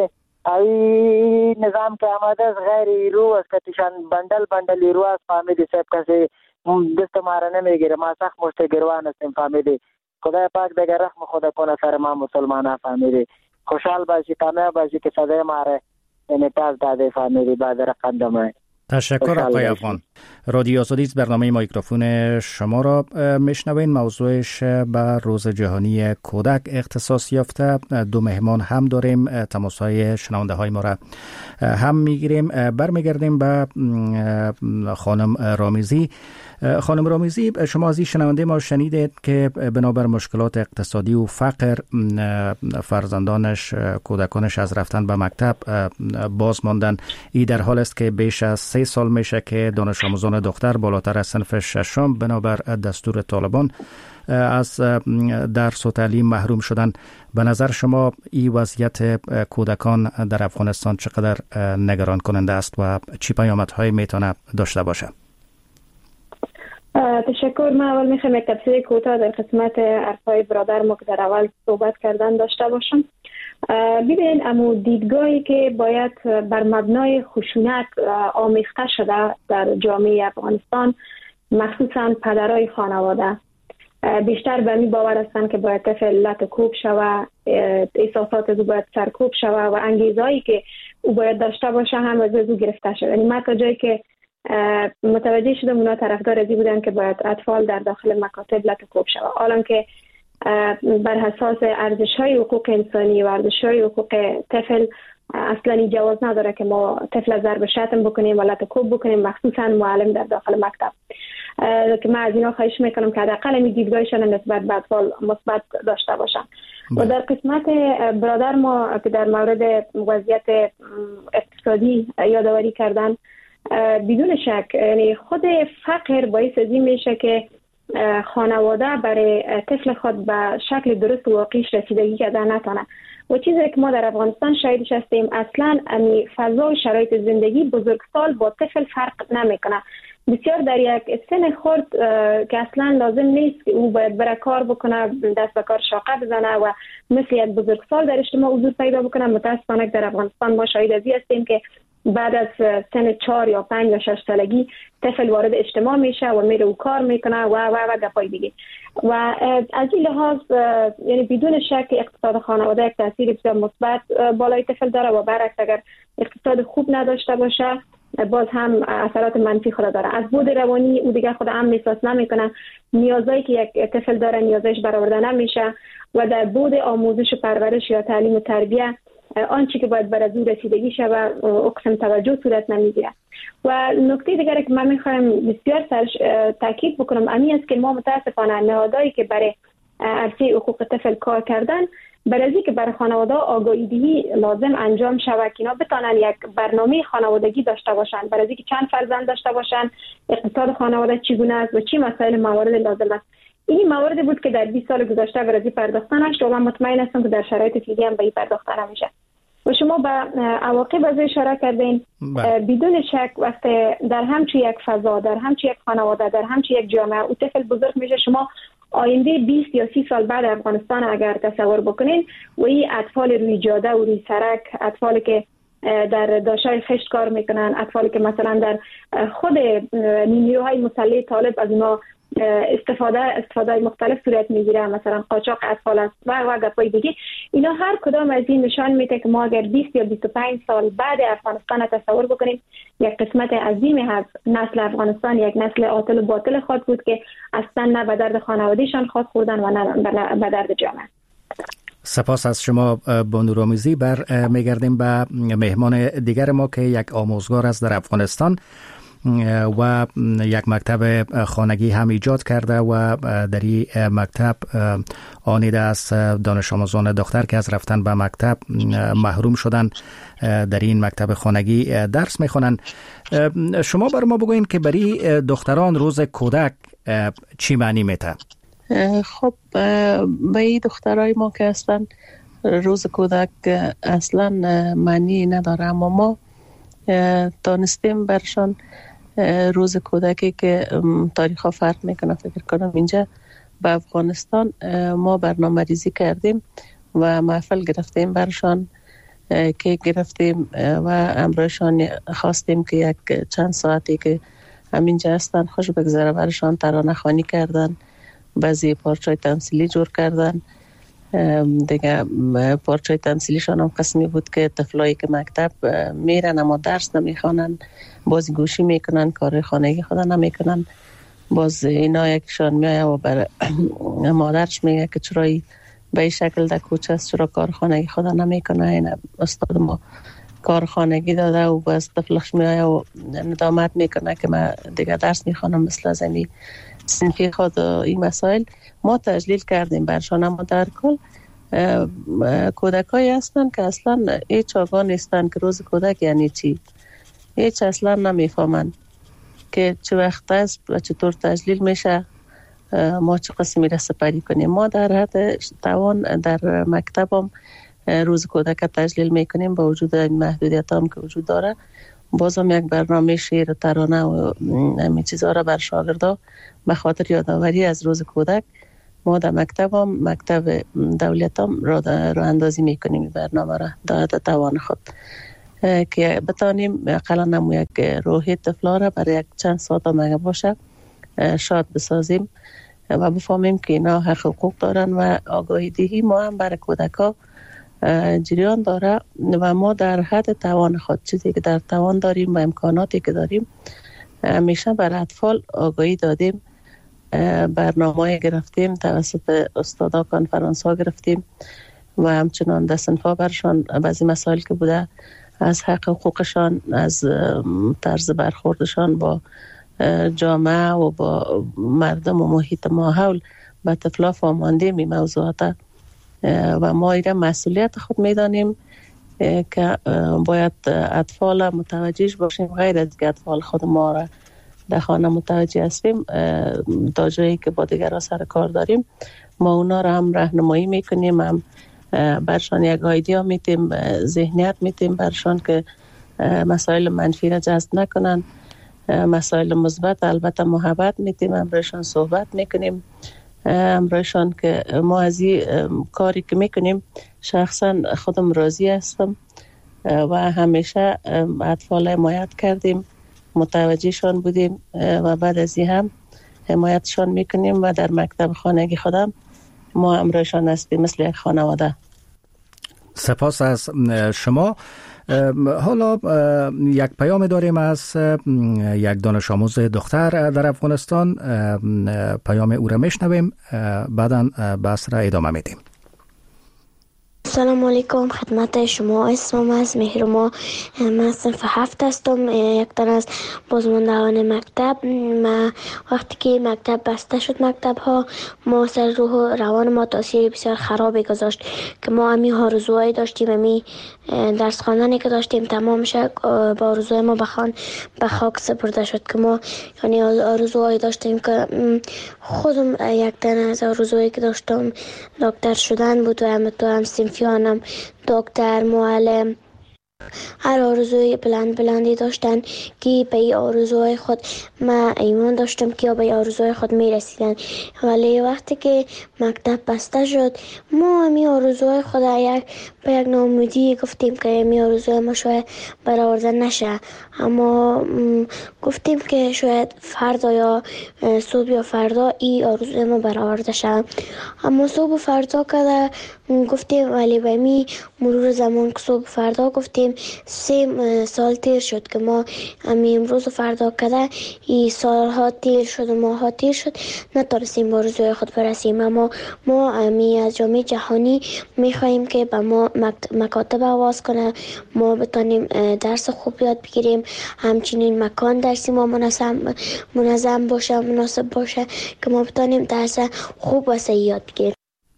ای نظام که آمده است غیر ایرو است که تیشان بندل بندل ایرو است فامیلی صاحب کسی دست مارا نمیگیره. ما سخت مشتگروان هستیم فامیلی. خدای پاک دیگر رحم خدا کنه سر ما مسلمان فامیلی. خوشحال باشی کامیاب باشی که صدای ماره انعطاف داده فامیلی بعد رقم. تشکر آقای افغان. رادیو آزادی برنامه میکروفون شما را میشنوین. موضوعش به روز جهانی کودک اختصاص یافته. دو مهمان هم داریم، تماس‌های شنونده های ما را هم میگیریم. برمیگردیم به خانم رامیزی. خانم رامیزی، شما از این شنونده ما شنیدید که بنابر مشکلات اقتصادی و فقر فرزندانش، کودکانش از رفتن به مکتب باز ماندن. ای در حال است که بیش از سه سال میشه که دانش آموزان دختر بالاتر از صنف ششم بنابر دستور طالبان از درس و تعلیم محروم شدن. به نظر شما این وضعیت کودکان در افغانستان چقدر نگران کننده است و چی پیامدهایی میتونه داشته باشه؟ تشکر. من اول میخوام یک تفسیر کوتاه در خدمت حرفای برادر ما که در اول صحبت کردن داشته باشم. ببین، امو دیدگاهی که باید بر مبنای خشونت آمیخته شده در جامعه افغانستان، مخصوصا پدرای خانواده، بیشتر به می باور هستند که باید طفل لطکوب شوه، احساسات او باید سرکوب شوه و انگیزهایی که او باید داشته باشه هم از او گرفته شده. یعنی من تا جایی که متوجه شدم اونا طرفدار ازی بودن که باید اطفال در داخل مکاتب لطکوب شوه، حالا که بر اساس ارزش‌های حقوق انسانی و ارزش‌های حقوق طفل اصلا جواز نداره که ما طفل ضرب شتم بکنیم و لطکوب بکنیم، مخصوصا معلم در داخل مکتب. که من از اینا خواهش میکنم که حداقل می دیدگاهشان نسبت به اطفال مثبت داشته باشن. و در قسمت برادر ما که در مورد وضعیت اقتصادی یادآوری کردن، بدون شک یعنی خود فقر باعث از این میشه که خانواده برای طفل خود به شکل درست و واقعیش رسیدگی کردن نتونه. و چیزی که ما در افغانستان شاهدش هستیم، اصلا امی فضا و شرایط زندگی بزرگسال با طفل فرق نمیکنه. بسیار در یک سن خرد که اصلا لازم نیست که او باید بره کار بکنه، دست به کار شاقه بزنه و مثل یک بزرگسال در اجتماع حضور پیدا بکنه. متاسفانه در افغانستان ما شاهد ازی هستیم که بعد از سن چهار یا پنج یا شش سالگی طفل وارد اجتماع میشه و میره و کار میکنه و و و گپای دیگه. و از این لحاظ یعنی بدون شک اقتصاد خانواده یک تاثیر بسیار مثبت بالای طفل داره و برعکس اگر اقتصاد خوب نداشته باشه باز هم اثرات منفی خود داره. از بود روانی او دیگه خود هم احساس نمیکنه، نیازایی که یک طفل داره نیازش برآورده نمیشه و در بود آموزش و پرورش یا تعلیم و تربیت آنچه که باید بر از او رسیدگی شود اقسم توجه صورت نمیگیره. و نکته دیگری که من میخوایم بسیار سرش تاکید بکنم امی است که ما متاسفانه نهادهایی که برای عرصه حقوق طفل کار کردن برای که برای خانواده آگاهی دهی لازم انجام شود که اینا بتانن یک برنامه خانوادگی داشته باشن، برای که چند فرزند داشته باشن، اقتصاد خانواده چگونه است و چی مسائل موارد لازم است. این مواردی بود که در بیست سال گذشته برای پرداخته نشد و من مطمئن هستم که در شرایط فعلی هم به این پرداخته نمیشه. و شما به عواقب از اشاره کردین. بدون شک وقتی در همچون یک فضا، در همچون یک خانواده، در همچون یک جامعه او طفل بزرگ میشه، شما آینده بیست یا سی سال بعد افغانستان اگر تصور بکنین و این اطفال روی جاده و روی سرک، اطفالی که در داشای خشت کار میکنن، اطفالی که مثلا در خود نیروهای مسلح طالب از اینا استفاده استفاده مختلف صورت میگیره، مثلا قاچاق اطفال است و و گپای دیگه، اینا هر کدام از این نشان میده که ما اگر بیست یا بیست و پنج سال بعد افغانستان تصور بکنیم یک قسمت عظیمی از نسل افغانستان یک نسل عاطل و باطل خود بود که اصلا نه به درد خانوادهشان خود خوردن و نه به درد جامعه. سپاس از شما بانورامیزی. بر میگردیم به مهمان دیگر ما که یک آموزگار است در افغانستان و یک مکتب خانگی هم ایجاد کرده و در این مکتب آنیده از دانش آموزان دختر که از رفتن به مکتب محروم شدن در این مکتب خانگی درس میخونن. شما بر ما بگوین که برای دختران روز کودک چی معنی میته؟ خب به این دخترای ما که هستن روز کودک اصلا معنی نداره، اما ما دانستیم برشان روز کودکی که تاریخ ها فرق میکنه. فکر کنم اینجا به افغانستان ما برنامه ریزی کردیم و محفل گرفتیم برشان که گرفتیم و امروزشان خواستیم که یک چند ساعتی که همینجا هستن خوش بگذره برشان. ترانه خوانی کردن، بعضی پارچای تمثیلی جور کردن دیگه. پارچای تمثیلیشان هم قسمی بود که طفلایی که مکتب میرن اما درس نمیخوانن باز گوشی میکنن، کار خانگی خدا نمیکنن. باز اینا یکشان میایه و بر مادرش میگه که چرایی به این شکل در کوچه است، چرا کار خانگی خدا نمیکنه. این استاد ما کار خانگی داده و باز طفلش میایه و ندامت میکنه که من دیگه درس میخوانم مثل از این سنفی خود. این مسائل ما تجلیل کردیم برشان، اما در کل کودکایی هستن که اصلا هیچ آگاه نیستن که روز کودک یعنی چی، هیچ اصلا نمیفهمن که چه وقت است و چطور تجلیل میشه، ما چه قسمی را سپری کنیم. ما در حد توان در مکتبم روز کودک تجلیل میکنیم با وجود این محدودیت هم که وجود داره. بازم یک برنامه شعر، ترانه و همین چیزها را بر شاگردا به خاطر یادآوری از روز کودک ما در مکتبم مکتب دولتم را راه اندازی میکنیم برنامه را در حد توان خود که بتانیم اقلا نمو یک روحی طفلا را برای یک چند ساعت هم باشه شاد بسازیم و بفهمیم که اینا حق حقوق دارن و آگاهی دهی ما هم برای کودکا جریان داره و ما در حد توان خود چیزی که در توان داریم و امکاناتی که داریم همیشه برای اطفال آگاهی دادیم. برنامه گرفتیم توسط استادا، کنفرانس ها گرفتیم و همچنان در صنفا برشان بعضی مسائل که بوده از حق حقوقشان، از طرز برخوردشان با جامعه و با مردم و محیط ماحول به طفلا فهماندیم این موضوعات و ما ایره مسئولیت خود میدانیم که باید اطفال متوجهش باشیم، غیر از که اطفال خود ما را در خانه متوجه هستیم تا جایی که با دیگر سر کار داریم ما اونا را هم راهنمایی میکنیم، هم برشان یک ایده میتیم، ذهنیت میتیم برشان که مسائل منفی را جذب نکنن، مسائل مثبت البته محبت میتیم، هم برشان صحبت میکنیم، هم برشان که ما از این کاری که میکنیم شخصا خودم راضی هستم و همیشه اطفال حمایت کردیم، متوجهشان بودیم و بعد از این هم حمایتشان میکنیم و در مکتب خانگی خودم ما همراهشان هستیم مثل یک خانواده. سپاس از شما. حالا یک پیام داریم از یک دانش آموز دختر در افغانستان، پیام او را میشنویم بعداً بحث را ادامه میدیم. سلام علیکم خدمت شما، اسمم از مهرما، من صنف هفت هستم، یک تن از بازماندگان مکتب. ما وقتی که مکتب بسته شد مکتب ها ما سر روح و روان ما تاثیر بسیار خرابی گذاشت که ما همی آرزوهایی داشتیم، همی درس خواندنی که داشتیم تمامش با آرزوهای ما بخوان به خاک سپرده شد که ما یعنی آرزوهایی داشتیم که خودم یک تن از آرزوهایی که داشتم دکتر شدن بود و هم تو هم سیمفیانم دکتر، معلم، هر آرزوی بلند بلندی داشتن که به این آرزوهای خود من ایمان داشتم که به این آرزوهای خود می رسیدن، ولی وقتی که مکتب بسته شد ما همی آرزوهای خود یک به یک ناامیدی گفتیم که همی آرزوهای ما شاید برآورده نشه، اما گفتیم که شاید فردا یا صبح یا فردا این آرزوهای ما برآورده شه. اما صبح و فردا که گفتیم ولی به می مرور زمان که صبح فردا گفتیم سه سال تیر شد که ما همی امروز و فردا کده این سالها تیر شد و ماها تیر شد نتارستیم با آرزوهای خود برسیم، اما ما همی از جامعه جهانی میخواییم که به ما مکاتب آواز کنه، ما بتانیم درس خوب یاد بگیریم، همچنین مکان درسی ما منظم منظم باشه مناسب باشه که ما بتانیم درس خوب و صحیح یاد بگیریم.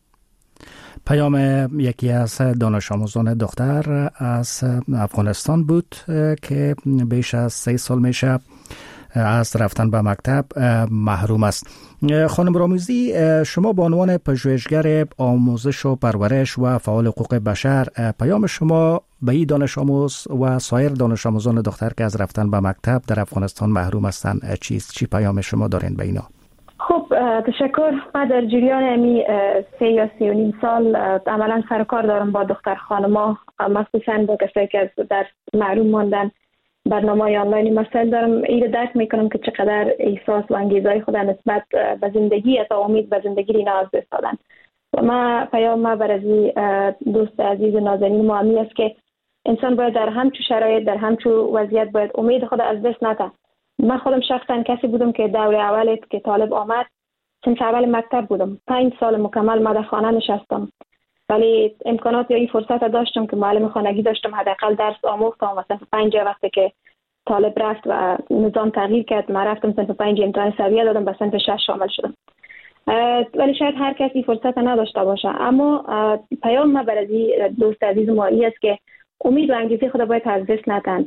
پیام یکی از دانش آموزان دختر از افغانستان بود که بیش از سه سال میشه از رفتن به مکتب محروم است. خانم راموزی، شما به عنوان پژوهشگر آموزش و پرورش و فعال حقوق بشر پیام شما به این دانش آموز و سایر دانش آموزان دختر که از رفتن به مکتب در افغانستان محروم هستند چیست؟ چی پیام شما دارین به اینا؟ خب خب تشکر. من در جریان امی سه یا سی و نیم سال عملا سر کار دارم با دختر خانما، مخصوصا با کسایی که از درس معلوم ماندن، برنامه آنلاین مسائل دارم. این درک میکنم که چقدر احساس و انگیزه خود نسبت به زندگی تا امید به زندگی اینا از دست دادن. و ما پیام ما برای دوست عزیز نازنین ما همی است که انسان باید در همچو شرایط، در همچو وضعیت باید امید خود از دست نده. من خودم شخصا کسی بودم که دور اول که طالب آمد صنف اول مکتب بودم. پنج سال مکمل ما در خانه نشستم، ولی امکانات یا این فرصت داشتم که معلم خانگی داشتم، حداقل درس آموختم. و صنف پنج وقتی که طالب رفت و نظام تغییر کرد، من رفتم صنف پنج امتحان سویه دادم، به صنف شش شامل شدم. ولی شاید هر کسی فرصت نداشته باشه. اما پیام ما برای دوست عزیز ما است که امید و انگیزه خود باید از دست ندن.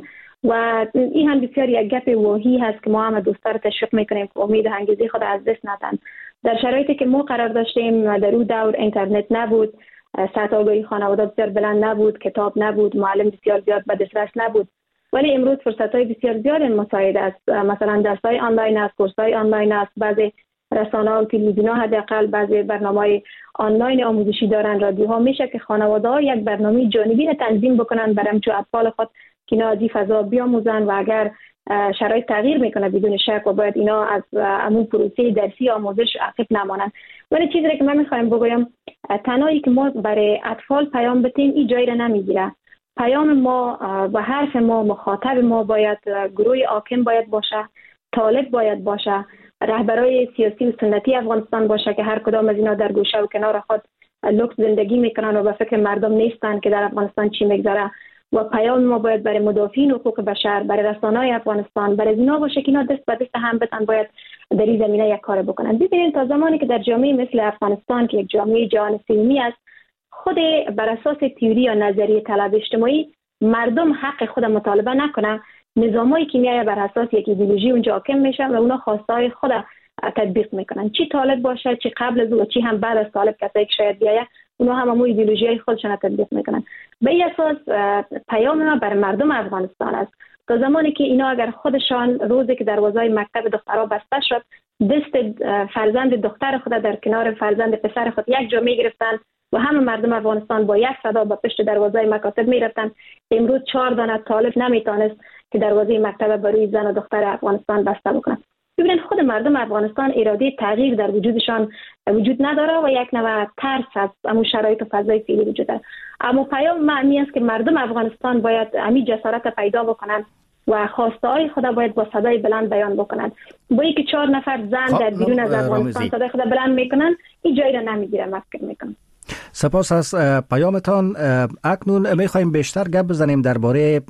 و این هم بسیار یک گپ واهی هست که ما هم دوستا رو تشویق میکنیم که امید و انگیزه خود از دست ندن. در شرایطی که ما قرار داشتیم، در اون دور اینترنت نبود، سطح آگاهی خانواده بسیار بلند نبود، کتاب نبود، معلم بسیار زیاد به دسترس نبود. ولی امروز فرصت‌های بسیار زیاد مساعد است. مثلا درس‌های آنلاین است، کورس‌های آنلاین است، بعضی رسانه‌ها و تلویزیون‌ها حداقل بعضی برنامه‌های آنلاین آموزشی دارن، رادیوها. میشه که خانواده‌ها یک برنامه جانبی را تنظیم بکنن برای همچون اطفال خود که اینا از این فضا بیاموزن و اگر شرایط تغییر میکنه بدون شک و باید اینا از همون پروسه درسی آموزش عقب نمانن. ولی چیزی که من میخوایم بگویم، تنهایی که ما برای اطفال پیام بتیم این جایی را نمیگیره. پیام ما و حرف ما، مخاطب ما باید گروه حاکم باید باشه، طالب باید باشه، رهبرای سیاسی و سنتی افغانستان باشه که هر کدام از اینا در گوشه و کنار خود لوکس زندگی میکنن و به فکر مردم نیستن که در افغانستان چی میگذره. و پیام ما باید برای مدافعین حقوق بشر، برای رسانه‌های افغانستان، برای اینا باشه که اینا دست به دست هم بتن باید در این زمینه یک کار بکنن. ببینید تا زمانی که در جامعه مثل افغانستان که یک جامعه جهان سومی است، خود بر اساس تئوری یا نظریه طلب اجتماعی مردم حق خود مطالبه نکنه، نظامای کیمیایی بر اساس یک ایدئولوژی اونجا حاکم میشه و اونا خواستهای خود تطبیق میکنن. چی طالب باشه، چی قبل از او، چی هم بعد از طالب کسایی که شاید بیایه، اونا هم همون ایدئولوژی خودشون تطبیق میکنن. به این اساس پیام ما بر مردم افغانستان است تا زمانی که اینا اگر خودشان روزی که دروازه مکتب دخترها بسته شد، دست فرزند دختر خود در کنار فرزند پسر خود یک جا میگرفتن و همه مردم افغانستان با یک صدا به پشت دروازه مکاتب میرفتن. امروز چهار دانه طالب نمیتونست که دروازه مکتب برای زن و دختر افغانستان بسته بکنه. ببینید خود مردم افغانستان اراده تغییر در وجودشان وجود نداره و یک نوع ترس از همون شرایط و فضای فعلی وجود داره. اما پیام معنی است که مردم افغانستان باید همین جسارت پیدا بکنن و خواسته های خود باید با صدای بلند بیان بکنن. با اینکه چهار نفر زن در بیرون از افغانستان صدای خود بلند میکنن، این جایی را نمیگیره. مفکر میکنم. سپاس از پیامتان. اکنون میخوایم بیشتر گپ بزنیم درباره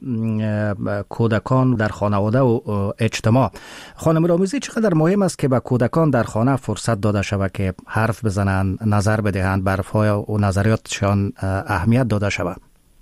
کودکان در خانواده و اجتماع. خانم رامزی، چقدر مهم است که به کودکان در خانه فرصت داده شود که حرف بزنند، نظر بدهند، بر حرفهای و نظریاتشان اهمیت داده شود؟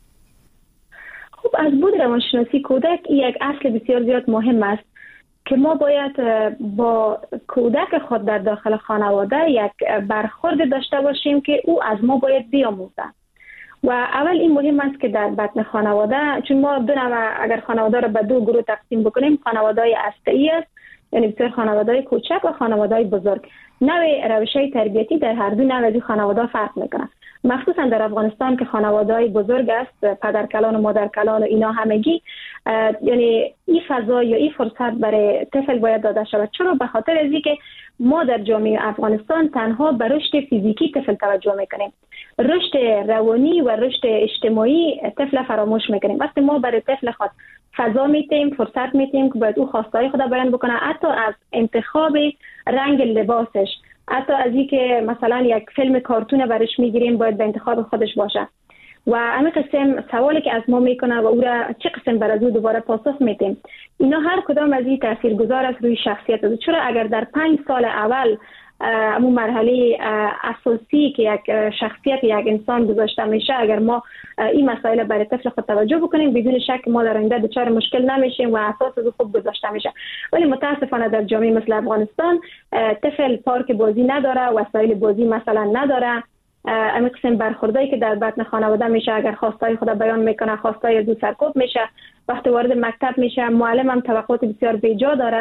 خب از بود روانشناسی کودک یک اصل بسیار زیاد مهم است که ما باید با کودک خود در داخل خانواده یک برخورد داشته باشیم که او از ما باید بیاموزه. و اول این مهم است که در بطن خانواده، چون ما دو نوع اگر خانواده را به دو گروه تقسیم بکنیم، خانواده‌های هسته‌ای است، یعنی بسیار خانواده‌های کوچک و خانواده‌های بزرگ. نوع روش‌های تربیتی در هر دو نوع از خانواده فرق میکنه. مخصوصا در افغانستان که خانواده‌های بزرگ است، پدرکلان و مادرکلان و اینا همگی، یعنی این فضا یا این فرصت برای طفل باید داده شود. چرا؟ به خاطر از اینکه ما در جامعه افغانستان تنها به رشد فیزیکی طفل توجه میکنیم، رشد روانی و رشد اجتماعی طفل فراموش میکنیم. وقتی ما برای طفل خود فضا میتیم، فرصت میتیم که باید او خواستهای خود بیان بکنه، حتی از انتخاب رنگ لباسش، حتی از اینکه مثلا یک فیلم کارتون برش میگیریم باید به انتخاب خودش باشه. و همین قسم سوالی که از ما میکنه و او را چه قسم بر از او دوباره پاسخ میتیم، اینا هر کدام از این تاثیرگذار است روی شخصیت است. چرا اگر در پنج سال اول همون مرحله اساسی که یک شخصیت یک انسان گذاشته میشه، اگر ما این مسائل برای طفل خود توجه بکنیم، بدون شک ما در آینده دچار مشکل نمیشیم و اساس از خوب گذاشته میشه. ولی متاسفانه در جامعه مثل افغانستان طفل پارک بازی نداره، وسایل بازی مثلا نداره. امی قسم برخوردایی که در بطن خانواده میشه، اگر خواستای خود بیان میکنه، خواستای دو سرکوب میشه. وقتی وارد مکتب میشه، معلم هم توقعات بسیار بیجا داره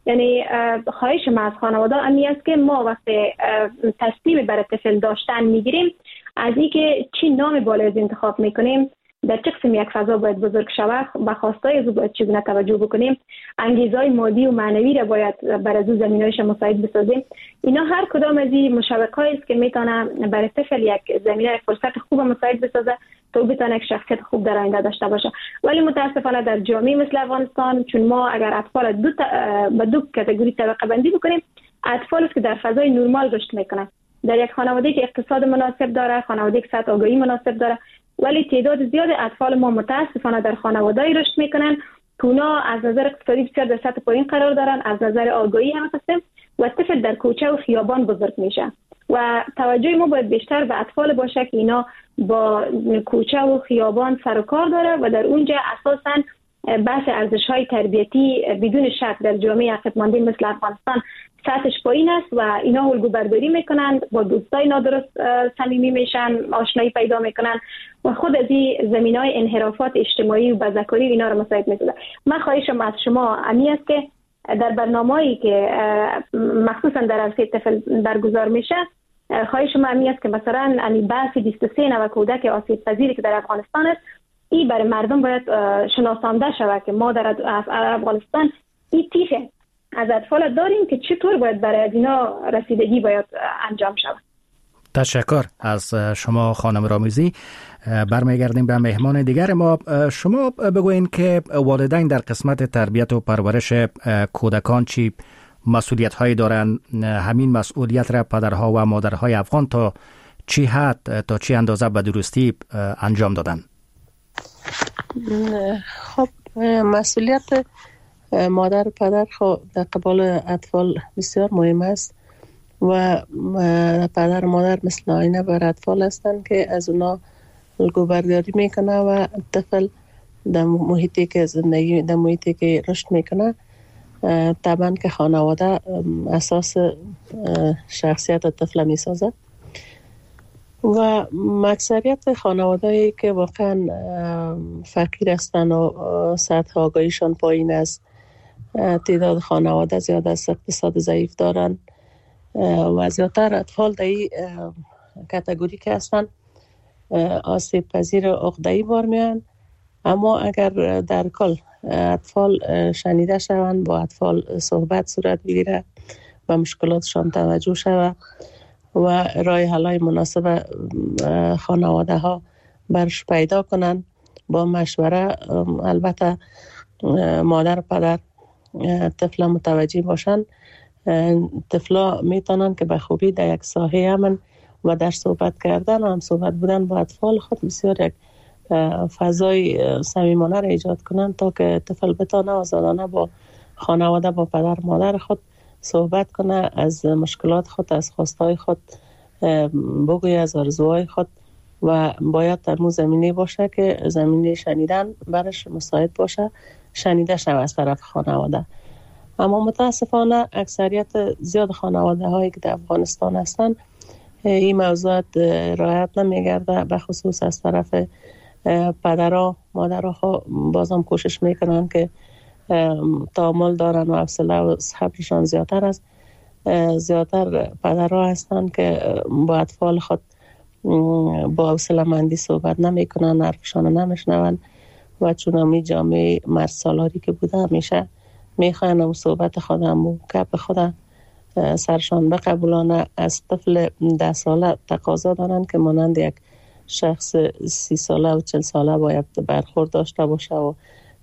یعنی خواهش ما از خانواده امی است که ما وقتی تصمیم برای طفل داشتن میگیریم از اینکه چی نام بالایز انتخاب میکنیم، در چه قسم یک فضا باید بزرگ شود، به خواستای از باید چگونه توجه بکنیم، انگیزهای مادی و معنوی را باید برای از زمینهایش مساعد بسازیم. اینا هر کدام از این مشوق‌هایی است که میتونه برای طفل یک زمینه فرصت خوب مساعد بسازه تا بتونه یک شخصیت خوب در آینده داشته باشه. ولی متاسفانه در جامعه مثل افغانستان، چون ما اگر اطفال دو به دو کاتگوری طبقه بندی بکنیم، اطفال است که در فضای نرمال رشد میکنن، در یک خانواده که اقتصاد مناسب داره، خانواده که سطح آگاهی مناسب داره، ولی تعداد زیاد اطفال ما متاسفانه در خانواده‌ای رشد میکنن که اونا از نظر اقتصادی بسیار در سطح پایین قرار دارن، از نظر آگاهی هم هستن و طفل در کوچه و خیابان بزرگ میشه و توجه ما باید بیشتر به اطفال باشه که اینا با کوچه و خیابان سر و کار داره و در اونجا اساساً بحث ارزش‌های تربیتی بدون شک در جامعه عقب‌مانده مثل افغانستان سطحش پایین است و اینا الگو برداری میکنن، با دوستای نادرست صمیمی میشن، آشنایی پیدا میکنن و خود از این زمینه‌های انحرافات اجتماعی و بازاکاری اینا رو مساعد میسازه. من خواهشم از شما امی است که در برنامه‌ای که مخصوصا در عرصه طفل برگزار میشه، خواهش من امی است که مثلا امی بحث بیست و سه نوع کودک آسیب پذیری که در افغانستان است، این برای مردم باید شناسانده شود که ما در افغانستان این تیفه از اطفال داریم که چطور باید برای اینا رسیدگی باید انجام شود. تشکر از شما خانم رامیزی. برمیگردیم به مهمان دیگر ما. شما بگوین که والدین در قسمت تربیت و پرورش کودکان چی مسئولیت هایی دارن؟ همین مسئولیت را پدرها و مادرهای افغان تا چی حد، تا چی اندازه به درستی انجام دادن؟ خب مسئولیت مادر و پدر خود در قبال اطفال بسیار مهم است و پدر و مادر مثل آینه بر اطفال هستند که از اونا الگو برداری میکنه و طفل در محیطی که زندگی، در محیطی که رشد میکنه، طبعا که خانواده اساس شخصیت طفل میسازه و اکثریت خانوادهایی که واقعا فقیر هستند و سطح آگاهیشان پایین است، تعداد خانواده زیاد است، اقتصاد ضعیف دارن و زیادتر اطفال در این کاتگوری که هستن آسیب پذیر و عقده‌ای بار میان. اما اگر در کل اطفال شنیده شوند، با اطفال صحبت صورت بگیره و مشکلاتشان توجه شود و راه حل‌های مناسب خانواده ها برش پیدا کنن، با مشوره البته مادر و پدر طفل متوجه باشن، طفلا میتونن که به خوبی در یک ساحه امن و در صحبت کردن و هم صحبت بودن با اطفال خود بسیار یک فضای صمیمانه را ایجاد کنن تا که طفل بتونه آزادانه با خانواده، با پدر مادر خود صحبت کنه، از مشکلات خود، از خواستهای خود بگوی، از آرزوهای خود و باید در مو زمینه باشه که زمینه شنیدن برش مساعد باشه، شنیده شود از طرف خانواده. اما متاسفانه اکثریت زیاد خانواده هایی که در افغانستان هستن این موضوعات رعایت نمیگرده، به خصوص از طرف پدرها مادرها بازم کوشش میکنن که تحمل دارن و حوصله و صبرشان زیادتر است. زیادتر پدرها هستن که با اطفال خود با حوصله مندی صحبت نمیکنن، حرفشان نمیشنون و چون همی جامعه مرد سالاری که بوده همیشه میخواین هم صحبت خودم و گپ خودم سرشان بقبولانه. از طفل ده ساله تقاضا دارن که مانند یک شخص سی ساله و چل ساله باید برخورد داشته باشه و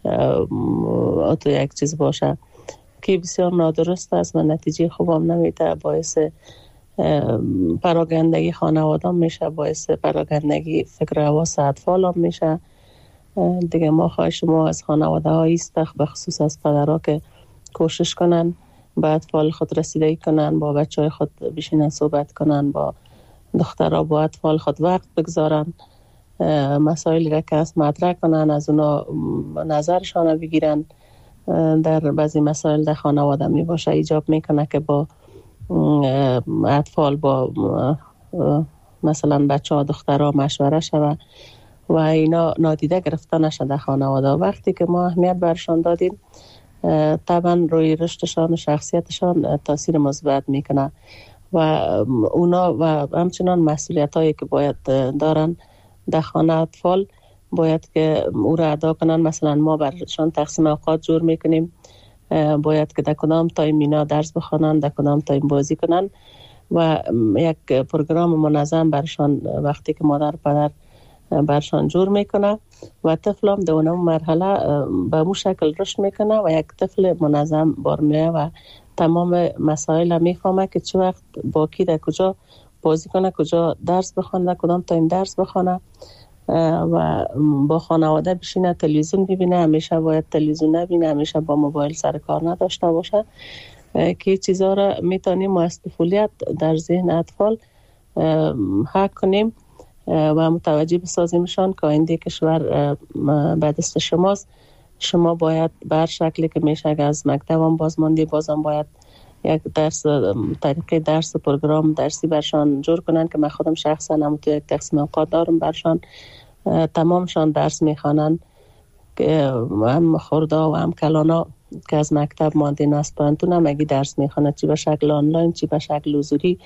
تو یک چیز باشه که بسیار نادرست است و نتیجه خوبم نمیده، باعث پراگندگی خانواده میشه، باعث پراگندگی فکر حواس اطفال هم میشه. دیگه ما خواهش ما از خانواده ها ایست، به خصوص از پدرها که کوشش کنن با اطفال خود رسیدگی کنن، با بچه های خود بشینن صحبت کنن، با دخترها با اطفال خود وقت بگذارن، مسائلی را که هست مطرح کنن، از اونا نظرشان بگیرن. در بعضی مسائل در خانواده می باشه ایجاب میکنه که با اطفال، با مثلا بچه ها دخترها مشوره شوه و اینا نادیده گرفته نشه در خانواده. وقتی که ما اهمیت برشان دادیم طبعا روی رشدشان و شخصیتشان تاثیر مثبت میکنه و اونا و همچنان مسئولیت هایی که باید دارن در خانه اطفال باید که او را ادا کنن. مثلا ما برشان تقسیم اوقات جور میکنیم، باید که در کدام تایم اینا درس بخوانن، در کدام تایم بازی کنن و یک پروگرام منظم برشان وقتی که مادر پدر برشان جور میکنه و طفل هم در اون مرحله به مو شکل رشد میکنه و یک طفل منظم بار میه و تمام مسائل میفهمه که چه وقت با کی در کجا بازی کنه، کجا درس بخونه، کدام تایم درس بخونه و با خانواده بشینه تلویزیون ببینه. همیشه باید تلویزیون نبینه، همیشه با موبایل سر کار نداشته باشه که چیزها را میتونیم از طفولیت در ذهن اطفال حک کنیم و متوجه بسازیمشان که آینده کشور به دست شماست. شما باید بر شکلی که میشه از مکتب هم بازماندی بازم باید یک درس طریقه درس و پروگرام درسی برشان جور کنن که من خودم شخصا هم تو یک تقسیم اوقات دارم برشان تمامشان درس میخوانن که هم خوردا و هم کلانا که از مکتب ماندین اسپرانتون هم اگه درس میخوانه چی به شکل آنلاین چی به شکل حضوری.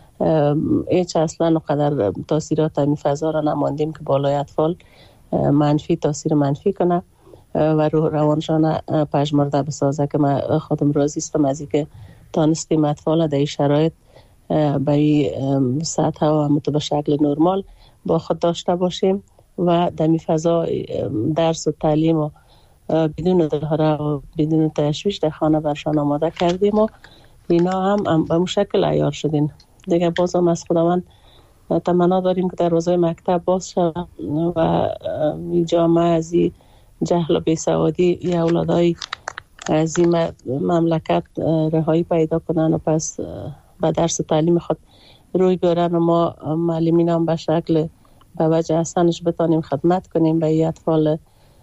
ایچ اصلا قدر تاثیرات همی فضا را نماندیم که بالای اطفال منفی تاثیر منفی کنه و روح روانشان پژمرده بسازه که من خودم راضی استم از اینکه تانستیم اطفال در این شرایط به این سطح و متو به شکل نرمال با خود داشته باشیم و در این فضا درس و تعلیم و بدون دلهره و بدون تشویش در خانه برشان آماده کردیم و اینا هم به مشکل عیار شدین. دیگه بازم از خداوند تمنا داریم که دروازه مکتب باز شد و این جامعه از این جهل و بیسوادی ی اولادای از این مملکت رهایی پیدا کنن و پس به درس و تعلیم خود روی بیارن و ما معلمین هم به شکل به وجه احسنش بتانیم خدمت کنیم به این اطفال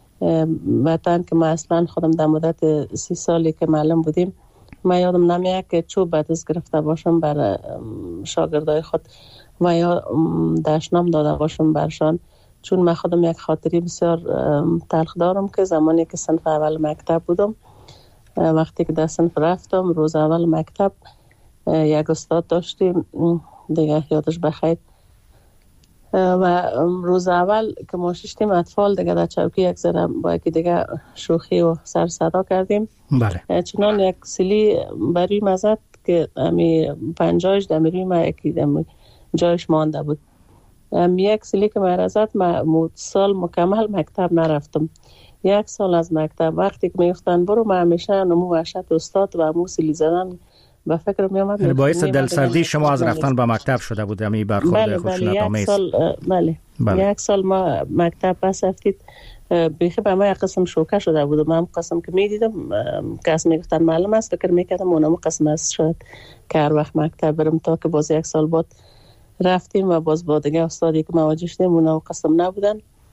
وطن که ما اصلا خودم در مدت سی سالی که معلم بودیم ما یادم نمیاد که چوب به دست گرفته باشم بر شاگردای خود و یا دشنام داده باشم برشان، چون من خودم یک خاطری بسیار تلخ دارم که زمانی که صنف اول مکتب بودم وقتی که در صنف رفتم روز اول مکتب یک استاد داشتیم دیگه یادش بخیر و روز اول که ما ششتیم اطفال دیگه در چوکی یک ذره با یکی دیگه شوخی و سر صدا کردیم. بله. چنان یک سیلی بروی مزد که امی پنجایش دمیروی ما یکی دمی جایش مانده بود. امی یک سیلی که مرزد ما سال مکمل مکتب نرفتم. یک سال از مکتب وقتی که میفتن برو ما همیشه نمو وحشت استاد و مو سیلی زدن به فکر می آمد. باعث دلسردی شما از رفتن به مکتب شده بود امی برخورد خشونت آمیز. بله. بله. یک سال ما مکتب پس رفتید بیخی به ما یک قسم شوکه شده بود و من قسم که می دیدم کس می گفتن معلم است فکر می کردم اونم قسم است شاید که هر وقت مکتب برم تا که باز یک سال بعد رفتیم و باز با دیگه استادی که مواجه شدیم اونم قسم نبودن.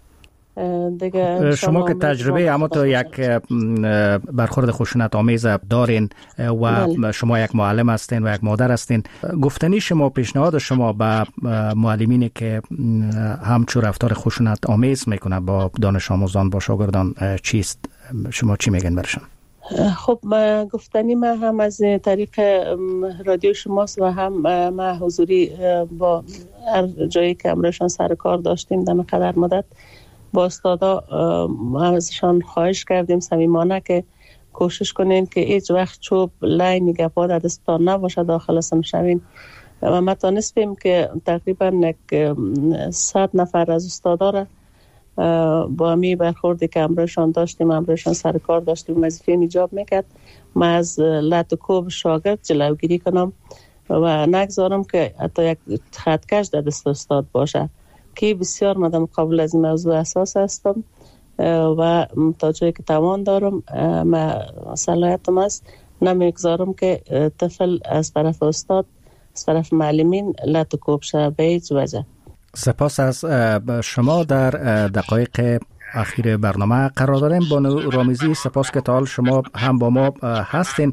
شما, شما که تجربه اما تو یک برخورد خشونت آمیز دارین و بله. شما یک معلم هستین و یک مادر هستین، گفتنی شما پیشنهاد شما به معلمینی که همچون رفتار خشونت آمیز میکنه با دانش آموزان با شاگردان چیست؟ شما چی میگن برشون؟ خب ما گفتنی ما هم از طریق رادیو شماست و هم ما حضوری با هر جایی که امرشان سر کار داشتیم در مقدر مدت با استادا ازشان خواهش کردیم صمیمانه که کوشش کنین که هیچ وقت چوب لاین گپا در دستان نباشه داخل صنف شوین و ما تانستیم که تقریبا یک صد نفر از استادا را با همی برخوردی که امرشان داشتیم امرشان سر کار داشتیم وظیفه ایجاب میکرد ما از لط و کوب شاگرد جلوگیری کنم و نگذارم که حتی یک خطکش در دست استاد باشه که بسیار مدام مقابل از این موضوع اساس هستم و تا جایی که توان دارم ما صلاحیتم است نمیگذارم که طفل از طرف استاد از طرف معلمین لط و کوب شه به هیچ وجه. سپاس از شما. در دقایق اخیر برنامه قرار داریم. بانو رامیزی سپاس که تا حال شما هم با ما هستین.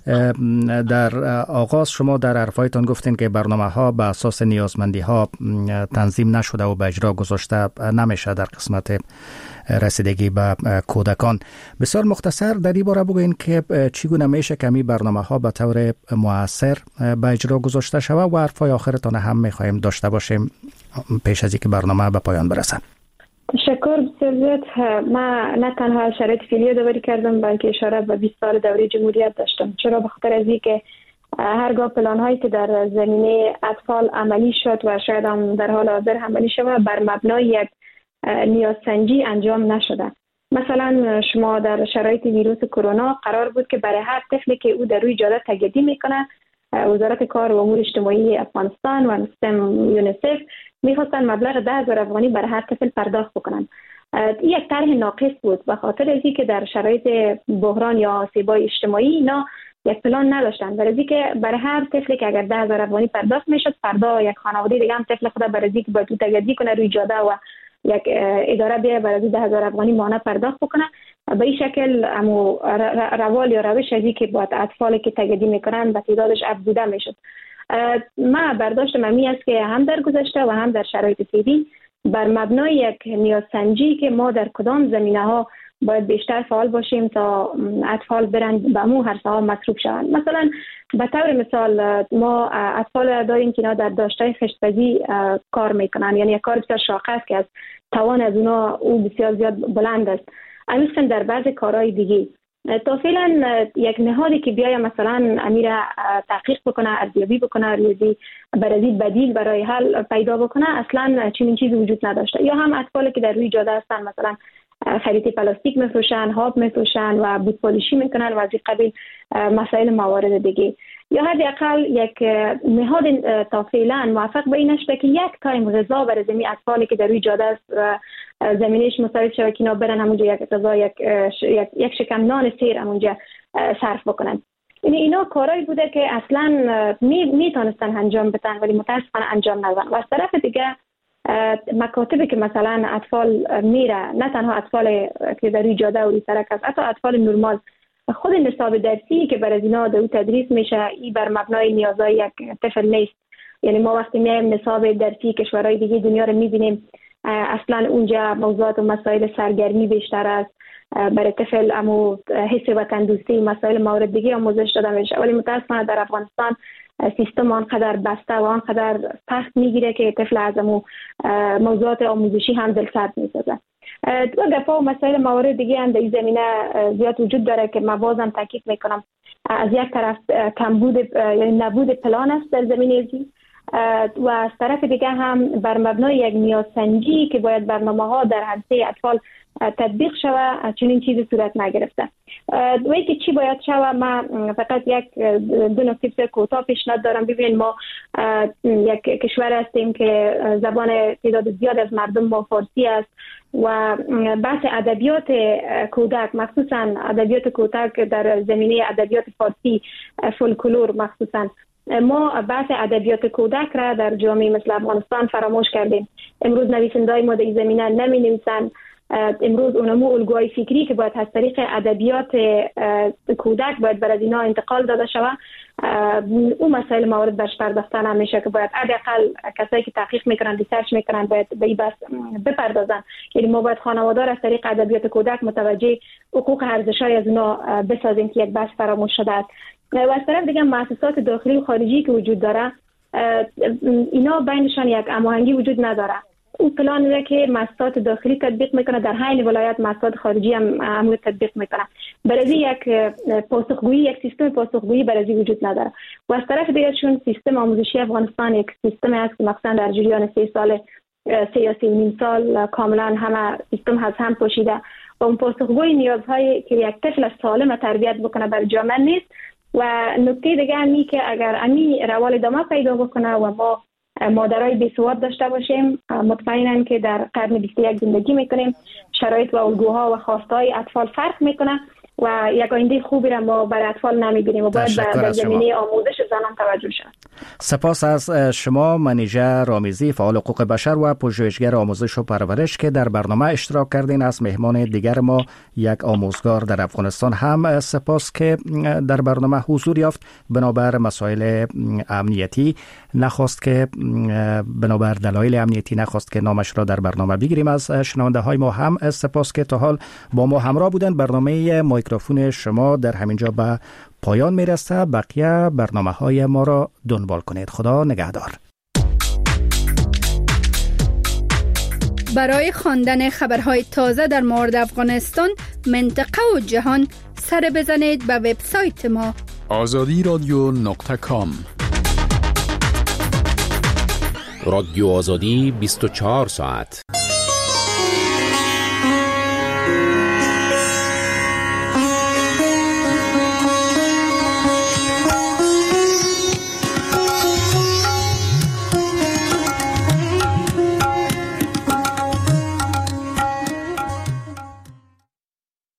در آغاز شما در حرفایتان گفتین که برنامه ها به اساس نیازمندی ها تنظیم نشده و به اجرا گذاشته نمیشه در قسمت رسیدگی به کودکان. بسیار مختصر در این باره بگوین که چگونه میشه که می برنامه ها به طور مؤثر به اجرا گذاشته شود و حرفای آخرتان هم میخواهیم داشته باشیم پیش از اینکه برنامه به پایان برسه. تشکر بسیار زیاد. ما نه تنها شرایط فعلی داوری کردم بلکه اشاره به بیست سال دوره جمهوریت داشتم. چرا؟ به خاطر از اینکه هرگاه پلان هایی که در زمینه اطفال عملی شد و شاید هم در حال حاضر عملی شود بر مبنای یک نیازسنجی انجام نشده. مثلا شما در شرایط ویروس کرونا قرار بود که برای هر طفلی که او در روی جاده تگدی میکنه وزارت کار و امور اجتماعی افغانستان و سیستم یونیسف میخواستن مبلغ ده هزار افغانی برای هر طفل پرداخت بکنن. این یک طرح ناقص بود به خاطر از اینکه در شرایط بحران یا آسیب‌های اجتماعی اینا یک پلان نداشتن. برای اینکه برای هر طفلی که اگر ده هزار افغانی پرداخت میشد فردا یک خانواده دیگه هم طفل خود برای اینکه باید تگدی کنه روی جاده و یک اداره بیه برای ده هزار افغانی ماهانه پرداخت بکنه. به این شکل امو روال یا روش ازی که باید اطفالی که تگدی میکنن به تعدادش افزوده میشد. ما برداشتم امی است که هم در گذشته و هم در شرایط فعلی بر مبنای یک نیازسنجی که ما در کدام زمینه ها باید بیشتر فعال باشیم تا اطفال برند به مو هر ها مصروف شوند. مثلا به طور مثال ما اطفال داریم که اینا در داشته خشتپزی کار میکنن، یعنی یک کار بسیار شاقه است که از توان از اونا او بسیار زیاد بلند است. امیرخن در بعض کارهای دیگه تا فعلا یک نهادی که بیاید مثلا امیر تحقیق بکنه، ارزیابی بکنه، ریاضی برای بدیل برای حل پیدا بکنه اصلا چنین چیزی وجود نداشته. یا هم اطفالی که در روی جاده هستن مثلا خریطه پلاستیک میفروشن، هاب میفروشن و بود پالیشی میکنن و از این قبیل مسائل موارد دیگه. یا حداقل یک نهاد تا فعلا موفق به این نشده که یک تایم غذا برای زمین اطفالی که در روی جاده است و زمینش مساعد شده که اینا برن همونجا یک غذا یک یک, یک شکم نان سیر همونجا صرف بکنن. یعنی اینا کارهایی بوده که اصلا می میتونستن انجام بدن ولی متاسفانه انجام ندادن. و از طرف دیگه مکاتبی که مثلا اطفال میره، نه تنها اطفال که در روی جاده و روی سرک است، حتی اطفال نرمال، خود نصاب درسی که برای اینا در تدریس میشه این بر مبنای نیازهای یک طفل نیست. یعنی ما وقتی میایم نصاب درسی کشورهای دیگه دنیا رو میبینیم اصلا اونجا موضوعات و مسائل سرگرمی بیشتر است، برای طفل امو حس وطن دوستی مسائل مورد دیگه آموزش داده میشه. ولی متاسفانه در افغانستان سیستم آنقدر بسته و آنقدر سخت میگیره که طفل از امو موضوعات آموزشی هم دلسرد میسازه. دو دفعه و مسائل موارد دیگه هم در این زمینه زیاد وجود داره که من بازم تاکید میکنم از یک طرف کمبود یعنی نبود پلان است در زمینه ازی و از طرف دیگه هم بر مبنای یک نیازسنجی که باید برنامه ها در حوزه اطفال تطبیق شود چنین چیزی صورت نگرفته. و اینکه چی باید شود، من فقط یک دو نکته بسیار کوتاه پیشنهاد دارم. ببینید ما یک کشور هستیم که زبان تعداد زیاد از مردم ما فارسی است و بحث ادبیات کودک مخصوصا ادبیات کودک در زمینه ادبیات فارسی فولکلور مخصوصا ما بحث ادبیات کودک را در جامعه مثل افغانستان فراموش کردیم. امروز نویسنده‌های ما در این زمینه نمی نویسند. امروز اونمو الگوهای فکری که باید از طریق ادبیات کودک باید بر از اینا انتقال داده شود اون مسائل موارد برش پرداخته نمیشه که باید حداقل کسایی که تحقیق میکنن ریسرچ میکنن باید به این بحث بپردازن. یعنی ما باید خانواده‌ها از طریق ادبیات کودک متوجه حقوق ارزش‌های از اونا بسازیم که یک بحث فراموش شده است. و از طرف دیگه مؤسسات داخلی و خارجی که وجود داره اینا بینشان یک هماهنگی وجود نداره. اون پلان را که مؤسسات داخلی تطبیق میکنه در حین ولایت مؤسسات خارجی هم همون تطبیق میکنه. برای یک پاسخگویی یک سیستم پاسخگویی برای وجود نداره. و از طرف دیگه چون سیستم آموزشی افغانستان یک سیستم است که مثلا در جریان سه سال سه یا سه و نیم سال کاملا همه سیستم از هم پوشیده و اون پاسخگوی نیازهای که یک طفل سالم تربیت بکنه بر جامعه نیست. و نکته دیگه همی که اگر امی روال ادامه پیدا بکنه و ما مادرای بیسواد داشته باشیم مطمئنم که در قرن بیست و یک زندگی میکنیم. شرایط و الگوها و خواستهای اطفال فرق میکنه و یک آینده خوبی را ما برای اطفال نمیبینیم و باید در زمینه آموزش زنان توجه شد. سپاس از شما منیژه رامیزی، فعال حقوق بشر و پژوهشگر آموزش و پرورش که در برنامه اشتراک کردین. از مهمان دیگر ما یک آموزگار در افغانستان هم سپاس که در برنامه حضور یافت. بنابر مسائل امنیتی نخواست که بنابر دلایل امنیتی نخواست که نامش را در برنامه بگیریم. از شنونده های ما هم سپاس که تا حال با ما همراه بودن. برنامه مایکروفون شما در همینجا به پایان میرسه. بقیه برنامه های ما را دنبال کنید. خدا نگهدار. برای خواندن خبرهای تازه در مورد افغانستان، منطقه و جهان، سر بزنید به وبسایت ما آزادی رادیو نقطه کام. رادیو آزادی بیست و چهار ساعت.